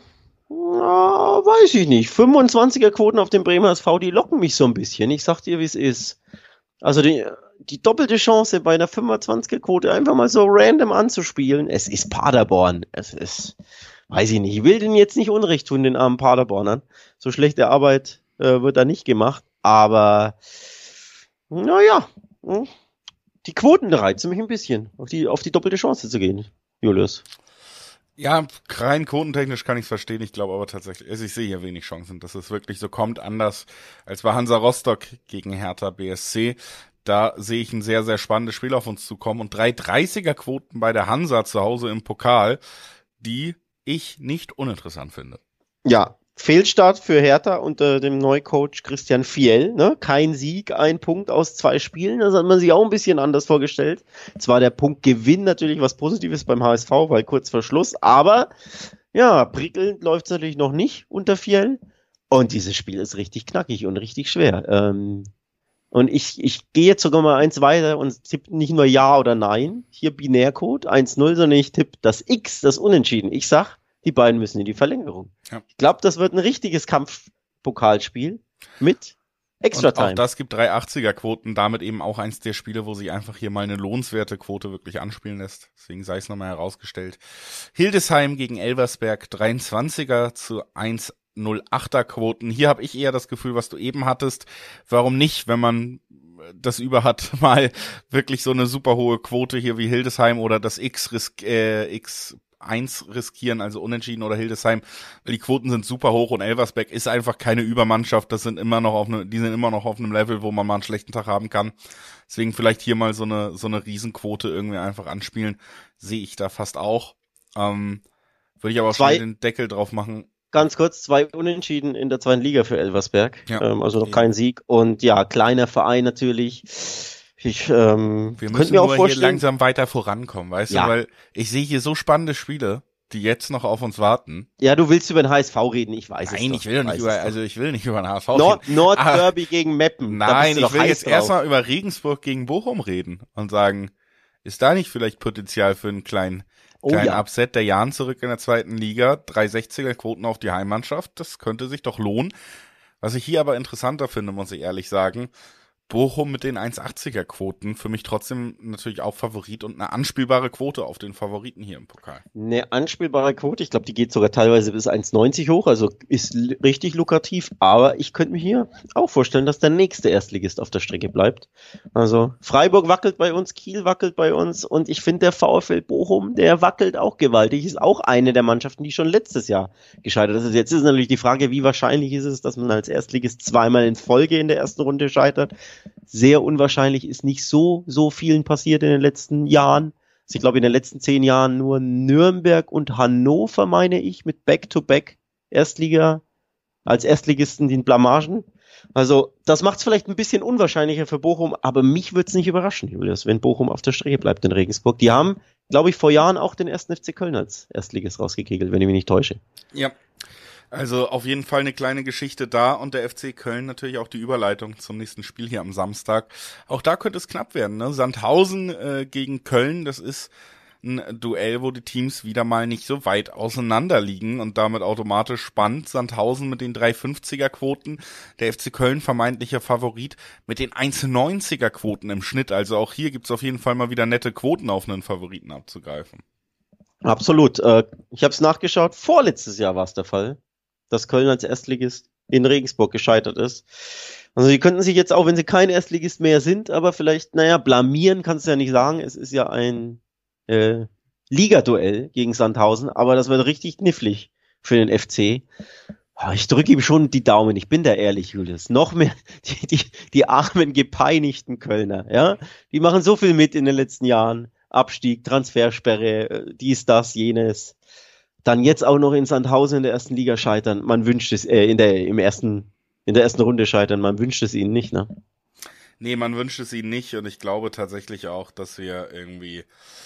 Na, weiß ich nicht. fünfundzwanziger Quoten auf dem Bremer S V, die locken mich so ein bisschen. Ich sag dir, wie es ist. Also die, die doppelte Chance bei einer fünfundzwanziger Quote einfach mal so random anzuspielen. Es ist Paderborn. Es ist, weiß ich nicht. Ich will denen jetzt nicht Unrecht tun, den armen Paderbornern. So schlechte Arbeit äh, wird da nicht gemacht. Aber, naja, hm. Die Quoten reizen mich ein bisschen, auf die, auf die doppelte Chance zu gehen, Julius. Ja, rein quotentechnisch kann ich es verstehen. Ich glaube aber tatsächlich, also ich sehe hier wenig Chancen, dass es wirklich so kommt, anders als bei Hansa Rostock gegen Hertha B S C. Da sehe ich ein sehr, sehr spannendes Spiel auf uns zukommen und drei dreißiger Quoten bei der Hansa zu Hause im Pokal, die ich nicht uninteressant finde. Ja, Fehlstart für Hertha unter dem Neucoach Christian Fiel, ne? Kein Sieg, ein Punkt aus zwei Spielen, das hat man sich auch ein bisschen anders vorgestellt. Zwar der Punktgewinn natürlich was Positives beim H S V, weil kurz vor Schluss, aber ja, prickelnd läuft es natürlich noch nicht unter Fiel und dieses Spiel ist richtig knackig und richtig schwer. Ähm, und ich, ich gehe jetzt sogar mal eins weiter und tippe nicht nur Ja oder Nein, hier Binärcode eins null, sondern ich tippe das X, das Unentschieden. Ich sag, die beiden müssen in die Verlängerung. Ja. Ich glaube, das wird ein richtiges Kampfpokalspiel mit Extra-Time. Und auch das gibt drei achtziger Quoten, damit eben auch eins der Spiele, wo sie einfach hier mal eine lohnenswerte Quote wirklich anspielen lässt. Deswegen sei es nochmal herausgestellt. Hildesheim gegen Elversberg, dreiundzwanziger zu eins null achter Quoten. Hier habe ich eher das Gefühl, was du eben hattest. Warum nicht, wenn man das über hat, mal wirklich so eine super hohe Quote hier wie Hildesheim oder das X, risk, äh, X eins riskieren, also Unentschieden oder Hildesheim, weil die Quoten sind super hoch und Elversberg ist einfach keine Übermannschaft, das sind immer noch auf ne, die sind immer noch auf einem Level, wo man mal einen schlechten Tag haben kann. Deswegen vielleicht hier mal so eine so eine Riesenquote irgendwie einfach anspielen, sehe ich da fast auch. Ähm, würde ich aber auch zwei, schnell den Deckel drauf machen. Ganz kurz, zwei Unentschieden in der zweiten Liga für Elversberg, ja. ähm, also noch ja. kein Sieg und ja, kleiner Verein natürlich. Ich ähm, Wir müssen mir auch nur vorstellen, hier langsam weiter vorankommen, weißt ja. du, weil ich sehe hier so spannende Spiele die jetzt noch auf uns warten. Ja, du willst über den H S V reden, ich weiß Nein, es Nein, ich will doch nicht über, also ich will nicht über den H S V Nord, reden. Nordderby gegen Meppen. Nein, ich will jetzt erstmal über Regensburg gegen Bochum reden und sagen, ist da nicht vielleicht Potenzial für einen kleinen, kleinen oh, ja. Upset? Der Jan zurück in der zweiten Liga, drei sechziger Quoten auf die Heimmannschaft, das könnte sich doch lohnen. Was ich hier aber interessanter finde, muss ich ehrlich sagen, Bochum mit den eins achtziger Quoten, für mich trotzdem natürlich auch Favorit und eine anspielbare Quote auf den Favoriten hier im Pokal. Eine anspielbare Quote, ich glaube, die geht sogar teilweise bis eins neunzig hoch, also ist l- richtig lukrativ, aber ich könnte mir hier auch vorstellen, dass der nächste Erstligist auf der Strecke bleibt. Also Freiburg wackelt bei uns, Kiel wackelt bei uns und ich finde der VfL Bochum, der wackelt auch gewaltig, ist auch eine der Mannschaften, die schon letztes Jahr gescheitert ist. Also jetzt ist natürlich die Frage, wie wahrscheinlich ist es, dass man als Erstligist zweimal in Folge in der ersten Runde scheitert. Sehr unwahrscheinlich, ist nicht so, so vielen passiert in den letzten Jahren. Also ich glaube, in den letzten zehn Jahren nur Nürnberg und Hannover, meine ich, mit Back-to-Back Erstliga, als Erstligisten den Blamagen. Also, das macht es vielleicht ein bisschen unwahrscheinlicher für Bochum, aber mich würde es nicht überraschen, Julius, wenn Bochum auf der Strecke bleibt in Regensburg. Die haben, glaube ich, vor Jahren auch den ersten F C Köln als Erstligist rausgekegelt, wenn ich mich nicht täusche. Ja. Also auf jeden Fall eine kleine Geschichte da und der F C Köln natürlich auch die Überleitung zum nächsten Spiel hier am Samstag. Auch da könnte es knapp werden, ne? Sandhausen äh, gegen Köln, das ist ein Duell, wo die Teams wieder mal nicht so weit auseinander liegen und damit automatisch spannend. Sandhausen mit den drei fünfziger Quoten, der F C Köln vermeintlicher Favorit mit den eins neunziger Quoten im Schnitt. Also auch hier gibt's auf jeden Fall mal wieder nette Quoten auf einen Favoriten abzugreifen. Absolut. Äh, ich habe es nachgeschaut, vorletztes Jahr war es der Fall, dass Köln als Erstligist in Regensburg gescheitert ist. Also die könnten sich jetzt auch, wenn sie kein Erstligist mehr sind, aber vielleicht, naja, blamieren kannst du ja nicht sagen. Es ist ja ein äh, Ligaduell gegen Sandhausen, aber das wird richtig knifflig für den F C. Ich drücke ihm schon die Daumen, ich bin da ehrlich, Julius. Noch mehr die, die, die armen, gepeinigten Kölner, ja. Die machen so viel mit in den letzten Jahren. Abstieg, Transfersperre, dies, das, jenes. Dann jetzt auch noch in Sandhausen in der ersten Liga scheitern. Man wünscht es, äh, in der, im ersten, in der ersten Runde scheitern. Man wünscht es ihnen nicht, ne? Nee, man wünscht es ihnen nicht und ich glaube tatsächlich auch, dass wir irgendwie,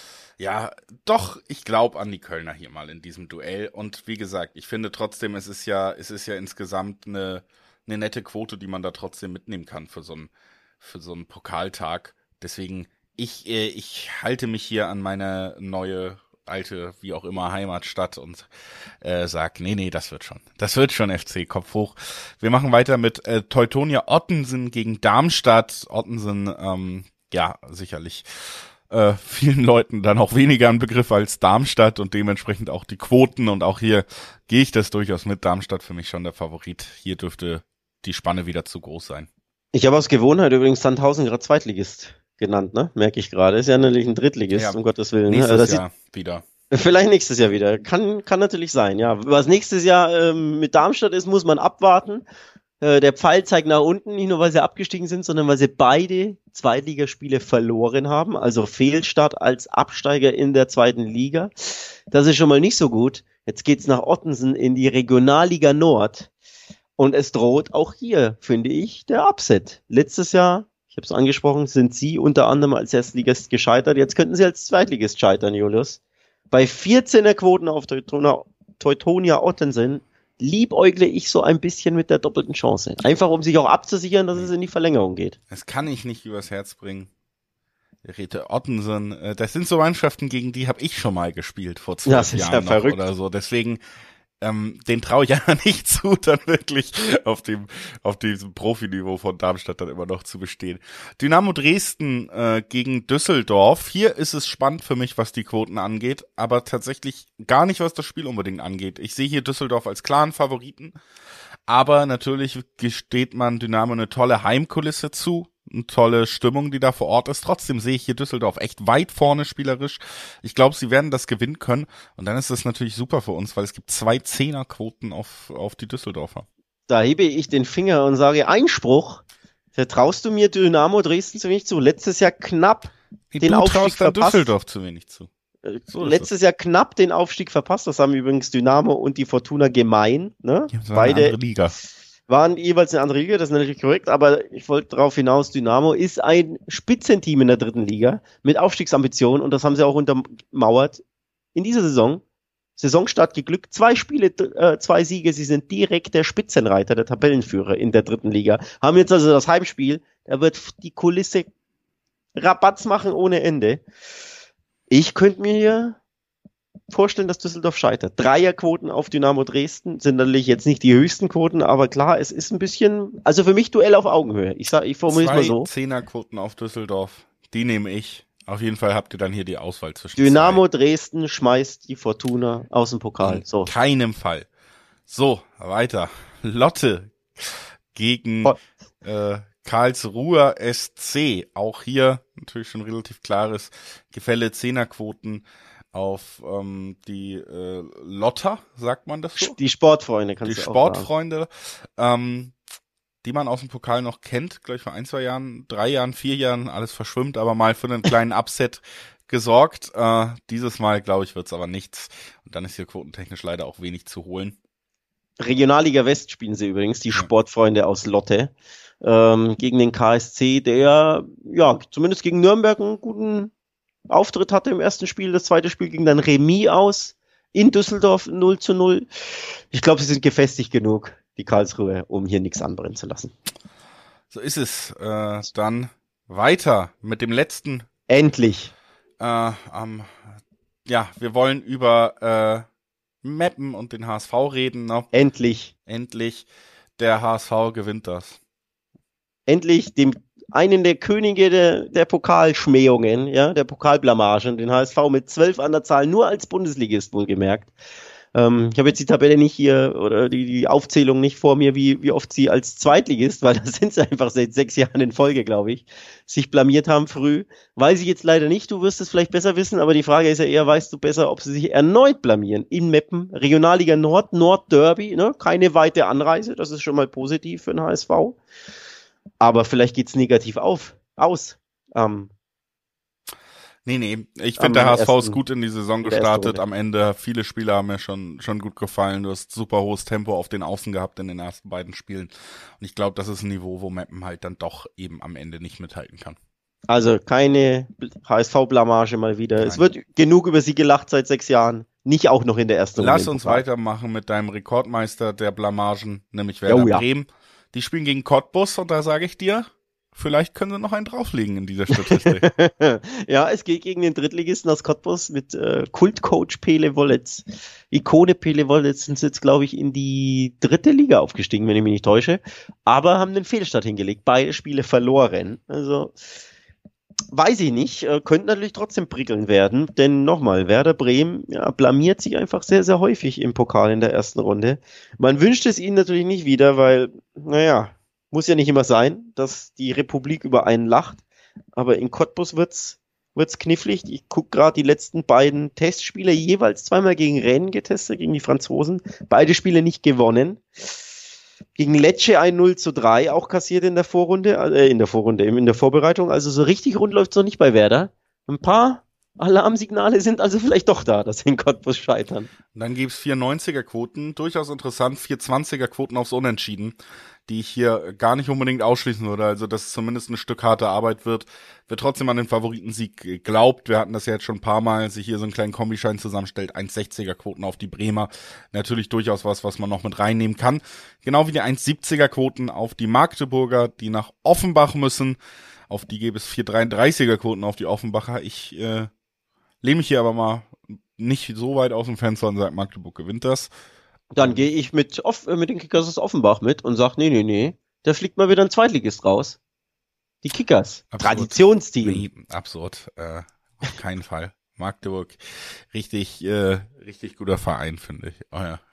ja, doch, ich glaube an die Kölner hier mal in diesem Duell und wie gesagt, ich finde trotzdem, es ist ja, es ist ja insgesamt eine, eine nette Quote, die man da trotzdem mitnehmen kann für so einen, für so einen Pokaltag. Deswegen, ich, äh, ich halte mich hier an meine neue alte, wie auch immer, Heimatstadt und äh, sag, nee, nee, das wird schon. Das wird schon F C, Kopf hoch. Wir machen weiter mit äh, Teutonia Ottensen gegen Darmstadt. Ottensen, ähm, ja, sicherlich äh, vielen Leuten dann auch weniger ein Begriff als Darmstadt und dementsprechend auch die Quoten und auch hier gehe ich das durchaus mit. Darmstadt für mich schon der Favorit. Hier dürfte die Spanne wieder zu groß sein. Ich habe aus Gewohnheit übrigens Sandhausen gerade Zweitligist genannt, ne? Merke ich gerade. Ist ja natürlich ein Drittligist, ja, um Gottes Willen. Nächstes ne? Also Jahr wieder. Vielleicht nächstes Jahr wieder. Kann, kann natürlich sein, ja. Was nächstes Jahr ähm, mit Darmstadt ist, muss man abwarten. Äh, der Pfeil zeigt nach unten, nicht nur weil sie abgestiegen sind, sondern weil sie beide Zweitligaspiele verloren haben. Also Fehlstart als Absteiger in der zweiten Liga. Das ist schon mal nicht so gut. Jetzt geht's nach Ottensen in die Regionalliga Nord. Und es droht auch hier, finde ich, der Upset. Letztes Jahr, ich habe es angesprochen, sind sie unter anderem als Erstligist gescheitert. Jetzt könnten sie als Zweitligist scheitern, Julius. Bei vierzehner Quoten auf Teutonia, Teutonia Ottensen liebäugle ich so ein bisschen mit der doppelten Chance. Einfach um sich auch abzusichern, dass es in die Verlängerung geht. Das kann ich nicht übers Herz bringen. Rete Ottensen, das sind so Mannschaften, gegen die habe ich schon mal gespielt vor zwölf das ist Jahren ja noch verrückt. Oder so. Deswegen Ähm, den traue ich ja nicht zu, dann wirklich auf dem auf diesem Profiniveau von Darmstadt dann immer noch zu bestehen. Dynamo Dresden äh, gegen Düsseldorf. Hier ist es spannend für mich, was die Quoten angeht, aber tatsächlich gar nicht, was das Spiel unbedingt angeht. Ich sehe hier Düsseldorf als klaren Favoriten, aber natürlich gesteht man Dynamo eine tolle Heimkulisse zu. Eine tolle Stimmung, die da vor Ort ist. Trotzdem sehe ich hier Düsseldorf echt weit vorne spielerisch. Ich glaube, sie werden das gewinnen können. Und dann ist das natürlich super für uns, weil es gibt zwei Zehnerquoten auf, auf die Düsseldorfer. Da hebe ich den Finger und sage, Einspruch. Vertraust du mir Dynamo Dresden zu wenig zu? Letztes Jahr knapp du den Aufstieg traust dann verpasst. Düsseldorf zu wenig zu. So Letztes Jahr knapp den Aufstieg verpasst. Das haben übrigens Dynamo und die Fortuna gemein. Ne? Ja, Beide eine Liga. Waren jeweils eine andere Liga, das ist natürlich korrekt, aber ich wollte darauf hinaus, Dynamo ist ein Spitzenteam in der dritten Liga mit Aufstiegsambitionen und das haben sie auch untermauert in dieser Saison Saisonstart geglückt, zwei Spiele, äh, zwei Siege, sie sind direkt der Spitzenreiter, der Tabellenführer in der dritten Liga. Haben jetzt also das Heimspiel, da wird die Kulisse Rabatz machen ohne Ende. Ich könnte mir hier vorstellen, dass Düsseldorf scheitert. Dreierquoten auf Dynamo Dresden sind natürlich jetzt nicht die höchsten Quoten, aber klar, es ist ein bisschen, also für mich Duell auf Augenhöhe. Ich sag, ich formuliere es mal so. Zehnerquoten auf Düsseldorf, die nehme ich. Auf jeden Fall habt ihr dann hier die Auswahl zwischen Dynamo zwei. Dresden schmeißt die Fortuna aus dem Pokal. In so. keinem Fall. So, weiter. Lotte gegen äh, Karlsruher S C. Auch hier natürlich schon relativ klares Gefälle. Zehnerquoten auf ähm, die äh, Lotter, sagt man das so? Die Sportfreunde kannst die du auch Sportfreunde, ähm, die man aus dem Pokal noch kennt, glaube ich vor ein, zwei Jahren, drei Jahren, vier Jahren, alles verschwimmt, aber mal für einen kleinen Upset gesorgt. Äh, dieses Mal, glaube ich, wird's aber nichts. Und dann ist hier quotentechnisch leider auch wenig zu holen. Regionalliga West spielen sie übrigens, die ja. Sportfreunde aus Lotte, ähm, gegen den K S C, der ja zumindest gegen Nürnberg einen guten Auftritt hatte im ersten Spiel. Das zweite Spiel ging dann Remis aus in Düsseldorf null zu null. Ich glaube, sie sind gefestigt genug, die Karlsruhe, um hier nichts anbrennen zu lassen. So ist es. Äh, dann weiter mit dem letzten. Endlich. Äh, ähm, ja, wir wollen über äh, Meppen und den H S V reden. Ne? Endlich. Endlich. Der H S V gewinnt das. Endlich dem einen der Könige der, der Pokalschmähungen, ja, der Pokalblamagen, den H S V mit zwölf an der Zahl, nur als Bundesligist wohlgemerkt. Ähm, ich habe jetzt die Tabelle nicht hier oder die, die Aufzählung nicht vor mir, wie, wie oft sie als Zweitligist, weil das sind sie einfach seit sechs Jahren in Folge, glaube ich, sich blamiert haben früh. Weiß ich jetzt leider nicht, du wirst es vielleicht besser wissen, aber die Frage ist ja eher, weißt du besser, ob sie sich erneut blamieren in Meppen, Regionalliga Nord, Nord-Derby, ne? Keine weite Anreise, das ist schon mal positiv für den H S V. Aber vielleicht geht's negativ auf, aus. Ähm, nee, nee, ich finde, der H S V ist gut in die Saison gestartet. Am Ende, viele Spieler haben mir schon schon gut gefallen. Du hast super hohes Tempo auf den Außen gehabt in den ersten beiden Spielen. Und ich glaube, das ist ein Niveau, wo Meppen halt dann doch eben am Ende nicht mithalten kann. Also keine H S V-Blamage mal wieder. Nein. Es wird genug über sie gelacht seit sechs Jahren. Nicht auch noch in der ersten Runde. Lass uns weitermachen mit deinem Rekordmeister der Blamagen, nämlich Werder oh, ja. Bremen. Die spielen gegen Cottbus und da sage ich dir, vielleicht können sie noch einen drauflegen in dieser Statistik. Ja, es geht gegen den Drittligisten aus Cottbus mit äh, Kultcoach Pele Wollitz. Ikone Pele Wollitz sind jetzt, glaube ich, in die dritte Liga aufgestiegen, wenn ich mich nicht täusche. Aber haben den Fehlstart hingelegt. Beide Spiele verloren. Also weiß ich nicht, äh, könnte natürlich trotzdem prickeln werden, denn nochmal, Werder Bremen ja, blamiert sich einfach sehr, sehr häufig im Pokal in der ersten Runde. Man wünscht es ihnen natürlich nicht wieder, weil, naja, muss ja nicht immer sein, dass die Republik über einen lacht, aber in Cottbus wird's wird's knifflig. Ich gucke gerade die letzten beiden Testspiele, jeweils zweimal gegen Rennes getestet, gegen die Franzosen, beide Spiele nicht gewonnen. Gegen Lecce ein null zu drei, auch kassiert in der Vorrunde, äh, in der Vorrunde, in der Vorbereitung. Also so richtig rund läuft's noch nicht bei Werder. Ein paar Alarmsignale sind also vielleicht doch da, dass sie in Cottbus scheitern. Und dann gibt's vier neunziger-Quoten, durchaus interessant, vier zwanziger-Quoten aufs Unentschieden, die ich hier gar nicht unbedingt ausschließen würde. Also, dass es zumindest ein Stück harte Arbeit wird, wird trotzdem an den Favoritensieg geglaubt. Wir hatten das ja jetzt schon ein paar Mal, sich hier so einen kleinen Kombischein zusammenstellt, eins sechziger-Quoten auf die Bremer. Natürlich durchaus was, was man noch mit reinnehmen kann. Genau wie die eins siebziger-Quoten auf die Magdeburger, die nach Offenbach müssen. Auf die gäbe es vier dreiunddreißiger-Quoten auf die Offenbacher. Ich äh, lehne mich hier aber mal nicht so weit aus dem Fenster und sage, Magdeburg gewinnt das. Dann gehe ich mit, off- mit den Kickers aus Offenbach mit und sage, nee, nee, nee, da fliegt mal wieder ein Zweitligist raus. Die Kickers, absurd. Traditionsteam. Nee, absurd, äh, auf keinen Fall. Magdeburg, richtig, äh, richtig guter Verein, finde ich. Oh ja.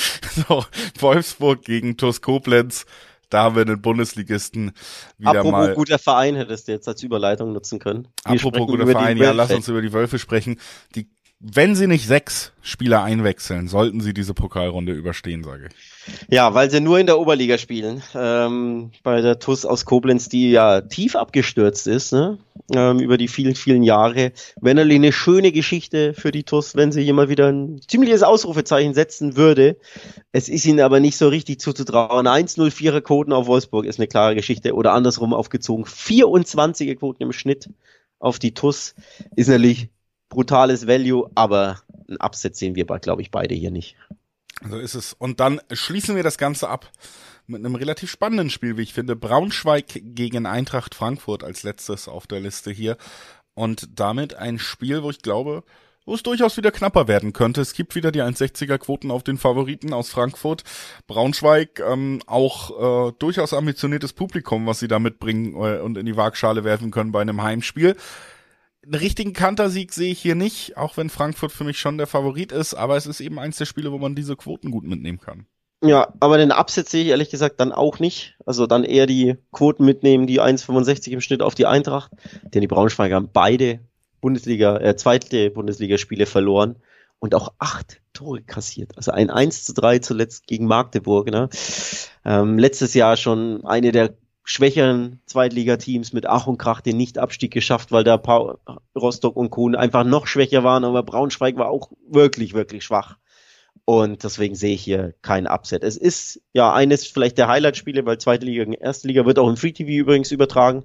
So, Wolfsburg gegen T U S Koblenz. Da haben wir den Bundesligisten wieder Apropos mal. Apropos guter Verein hättest du jetzt als Überleitung nutzen können. Wir Apropos guter Verein, ja, lass uns über die Wölfe sprechen. Die, wenn sie nicht sechs Spieler einwechseln, sollten sie diese Pokalrunde überstehen, sage ich. Ja, weil sie nur in der Oberliga spielen. Ähm, bei der T U S aus Koblenz, die ja tief abgestürzt ist, ne? Ähm, über die vielen, vielen Jahre. Wäre natürlich eine schöne Geschichte für die T U S, wenn sie hier mal wieder ein ziemliches Ausrufezeichen setzen würde. Es ist ihnen aber nicht so richtig zuzutrauen. eins null vierer Quoten auf Wolfsburg ist eine klare Geschichte. Oder andersrum aufgezogen. vierundzwanziger Quoten im Schnitt auf die T U S ist natürlich brutales Value, aber ein Upset sehen wir, glaube ich, beide hier nicht. So ist es. Und dann schließen wir das Ganze ab mit einem relativ spannenden Spiel, wie ich finde. Braunschweig gegen Eintracht Frankfurt als letztes auf der Liste hier. Und damit ein Spiel, wo ich glaube, wo es durchaus wieder knapper werden könnte. Es gibt wieder die eins Komma sechziger Quoten auf den Favoriten aus Frankfurt. Braunschweig, ähm, auch äh, durchaus ambitioniertes Publikum, was sie da mitbringen äh, und in die Waagschale werfen können bei einem Heimspiel. Einen richtigen Kantersieg sehe ich hier nicht, auch wenn Frankfurt für mich schon der Favorit ist, aber es ist eben eins der Spiele, wo man diese Quoten gut mitnehmen kann. Ja, aber den Upset sehe ich ehrlich gesagt dann auch nicht. Also dann eher die Quoten mitnehmen, die eins Komma fünfundsechzig im Schnitt auf die Eintracht, denn die Braunschweiger haben beide Bundesliga, äh, zweite Bundesligaspiele verloren und auch acht Tore kassiert. Also ein eins zu drei zuletzt gegen Magdeburg. Ne? Ähm, letztes Jahr schon eine der schwächeren Zweitligateams mit Ach und Krach den Nicht-Abstieg geschafft, weil da Paul, Rostock und Co. einfach noch schwächer waren, aber Braunschweig war auch wirklich, wirklich schwach. Und deswegen sehe ich hier kein Upset. Es ist ja eines vielleicht der Highlight-Spiele, weil zweite Liga gegen erste Liga wird auch im Free T V übrigens übertragen.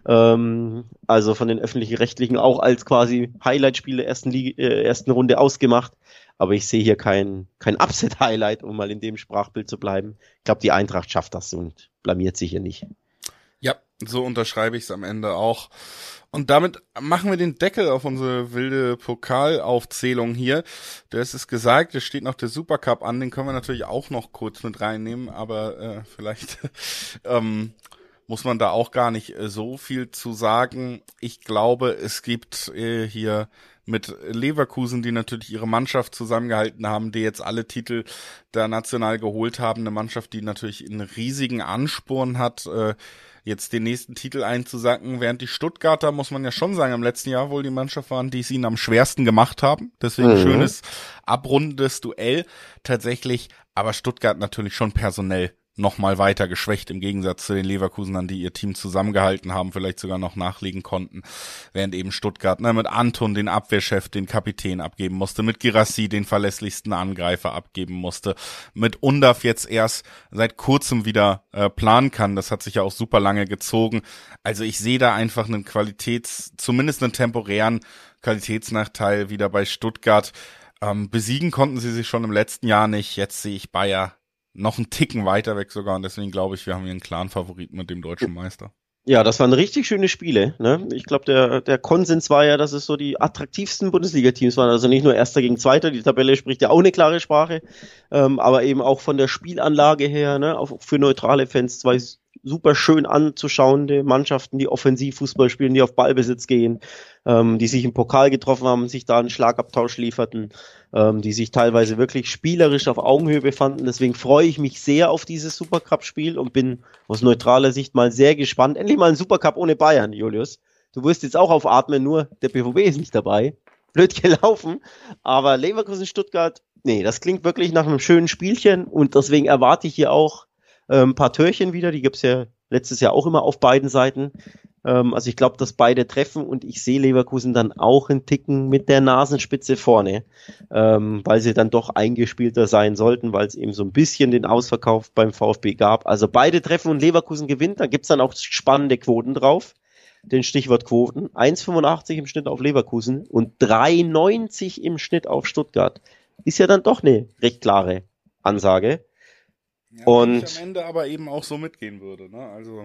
Ähm, also von den öffentlich-rechtlichen auch als quasi Highlight-Spiele ersten, Liga, äh, ersten Runde ausgemacht. Aber ich sehe hier kein, kein Upset-Highlight, um mal in dem Sprachbild zu bleiben. Ich glaube, die Eintracht schafft das und blamiert sich hier nicht. Ja, so unterschreibe ich es am Ende auch. Und damit machen wir den Deckel auf unsere wilde Pokalaufzählung hier. Das ist gesagt, es steht noch der Supercup an, den können wir natürlich auch noch kurz mit reinnehmen, aber äh, vielleicht ähm, muss man da auch gar nicht äh, so viel zu sagen. Ich glaube, es gibt äh, hier mit Leverkusen, die natürlich ihre Mannschaft zusammengehalten haben, die jetzt alle Titel da national geholt haben, eine Mannschaft, die natürlich einen riesigen Ansporn hat, äh, jetzt den nächsten Titel einzusacken, während die Stuttgarter, muss man ja schon sagen, im letzten Jahr wohl die Mannschaft waren, die es ihnen am schwersten gemacht haben. Deswegen mhm. schönes, abrundendes Duell tatsächlich, aber Stuttgart natürlich schon personell nochmal weiter geschwächt im Gegensatz zu den Leverkusenern, die ihr Team zusammengehalten haben, vielleicht sogar noch nachlegen konnten, während eben Stuttgart ne, mit Anton den Abwehrchef, den Kapitän abgeben musste, mit Girassi den verlässlichsten Angreifer abgeben musste, mit Undav jetzt erst seit kurzem wieder äh, planen kann, das hat sich ja auch super lange gezogen, also ich sehe da einfach einen Qualitäts-, zumindest einen temporären Qualitätsnachteil wieder bei Stuttgart. Ähm, besiegen konnten sie sich schon im letzten Jahr nicht, jetzt sehe ich Bayer noch einen Ticken weiter weg sogar und deswegen glaube ich, wir haben hier einen klaren Favoriten mit dem deutschen Meister. Ja, das waren richtig schöne Spiele. Ne? Ich glaube, der, der Konsens war ja, dass es so die attraktivsten Bundesliga-Teams waren. Also nicht nur Erster gegen Zweiter, die Tabelle spricht ja auch eine klare Sprache, ähm, aber eben auch von der Spielanlage her, ne? Auch für neutrale Fans zwei super schön anzuschauende Mannschaften, die Offensivfußball spielen, die auf Ballbesitz gehen, ähm, die sich im Pokal getroffen haben, sich da einen Schlagabtausch lieferten, ähm, die sich teilweise wirklich spielerisch auf Augenhöhe befanden. Deswegen freue ich mich sehr auf dieses Supercup-Spiel und bin aus neutraler Sicht mal sehr gespannt. Endlich mal ein Supercup ohne Bayern, Julius. Du wirst jetzt auch aufatmen, nur der B V B ist nicht dabei. Blöd gelaufen, aber Leverkusen-Stuttgart, nee, das klingt wirklich nach einem schönen Spielchen und deswegen erwarte ich hier auch ein paar Törchen wieder, die gibt's ja letztes Jahr auch immer auf beiden Seiten. Ähm, also ich glaube, dass beide treffen und ich sehe Leverkusen dann auch einen Ticken mit der Nasenspitze vorne, ähm, weil sie dann doch eingespielter sein sollten, weil es eben so ein bisschen den Ausverkauf beim VfB gab. Also beide treffen und Leverkusen gewinnt, da gibt's dann auch spannende Quoten drauf. Den Stichwort Quoten. eins Komma fünfundachtzig im Schnitt auf Leverkusen und drei Komma neunzig im Schnitt auf Stuttgart. Ist ja dann doch eine recht klare Ansage. Ja, und ich am Ende aber eben auch so mitgehen würde, ne? Also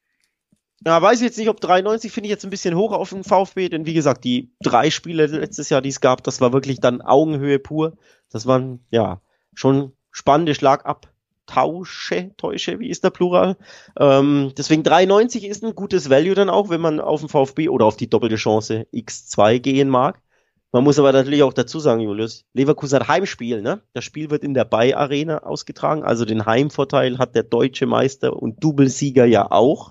ja, weiß ich jetzt nicht, ob drei Komma neunzig finde ich jetzt ein bisschen hoch auf den VfB, denn wie gesagt, die drei Spiele letztes Jahr, die es gab, das war wirklich dann Augenhöhe pur. Das waren ja schon spannende Schlagabtausche, Täusche, wie ist der Plural? Ähm, deswegen drei Komma neunzig ist ein gutes Value dann auch, wenn man auf den VfB oder auf die doppelte Chance X zwei gehen mag. Man muss aber natürlich auch dazu sagen, Julius, Leverkusen hat Heimspiel, ne? Das Spiel wird in der Bay Arena ausgetragen, also den Heimvorteil hat der deutsche Meister und Doublesieger ja auch.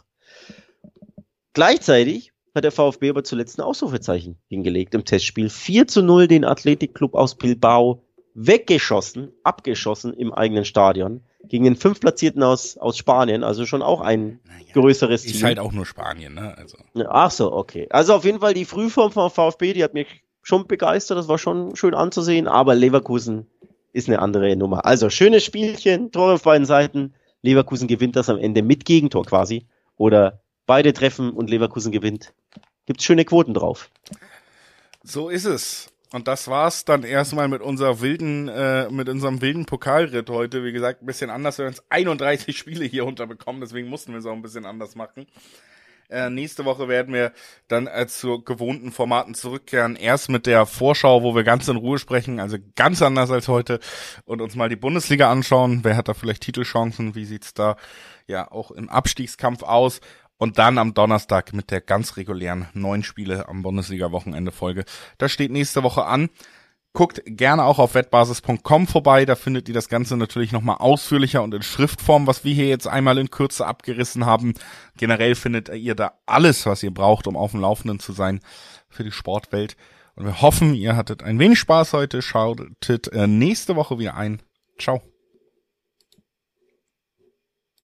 Gleichzeitig hat der VfB aber zuletzt ein Ausrufezeichen hingelegt im Testspiel. vier zu null den Athletic-Club aus Bilbao weggeschossen, abgeschossen im eigenen Stadion gegen den Fünftplatzierten aus, aus Spanien, also schon auch ein naja, größeres Team. Ist halt auch nur Spanien, ne? Also. Ach so, okay. Also auf jeden Fall die Frühform vom VfB, die hat mich schon begeistert, das war schon schön anzusehen, aber Leverkusen ist eine andere Nummer. Also schönes Spielchen, Tore auf beiden Seiten, Leverkusen gewinnt das am Ende mit Gegentor quasi oder beide treffen und Leverkusen gewinnt. Gibt's schöne Quoten drauf. So ist es. Und das war's dann erstmal mit unserer wilden, äh, mit unserem wilden Pokalritt heute. Wie gesagt, ein bisschen anders, wir haben uns einunddreißig Spiele hier unterbekommen, deswegen mussten wir es auch ein bisschen anders machen. Äh, nächste Woche werden wir dann äh, zu gewohnten Formaten zurückkehren. Erst mit der Vorschau, wo wir ganz in Ruhe sprechen, also ganz anders als heute, und uns mal die Bundesliga anschauen. Wer hat da vielleicht Titelchancen? Wie sieht's da ja auch im Abstiegskampf aus? Und dann am Donnerstag mit der ganz regulären neun Spiele am Bundesliga-Wochenende-Folge. Das steht nächste Woche an. Guckt gerne auch auf wettbasis punkt com vorbei, da findet ihr das Ganze natürlich nochmal ausführlicher und in Schriftform, was wir hier jetzt einmal in Kürze abgerissen haben. Generell findet ihr da alles, was ihr braucht, um auf dem Laufenden zu sein für die Sportwelt. Und wir hoffen, ihr hattet ein wenig Spaß heute, schaltet äh, nächste Woche wieder ein. Ciao.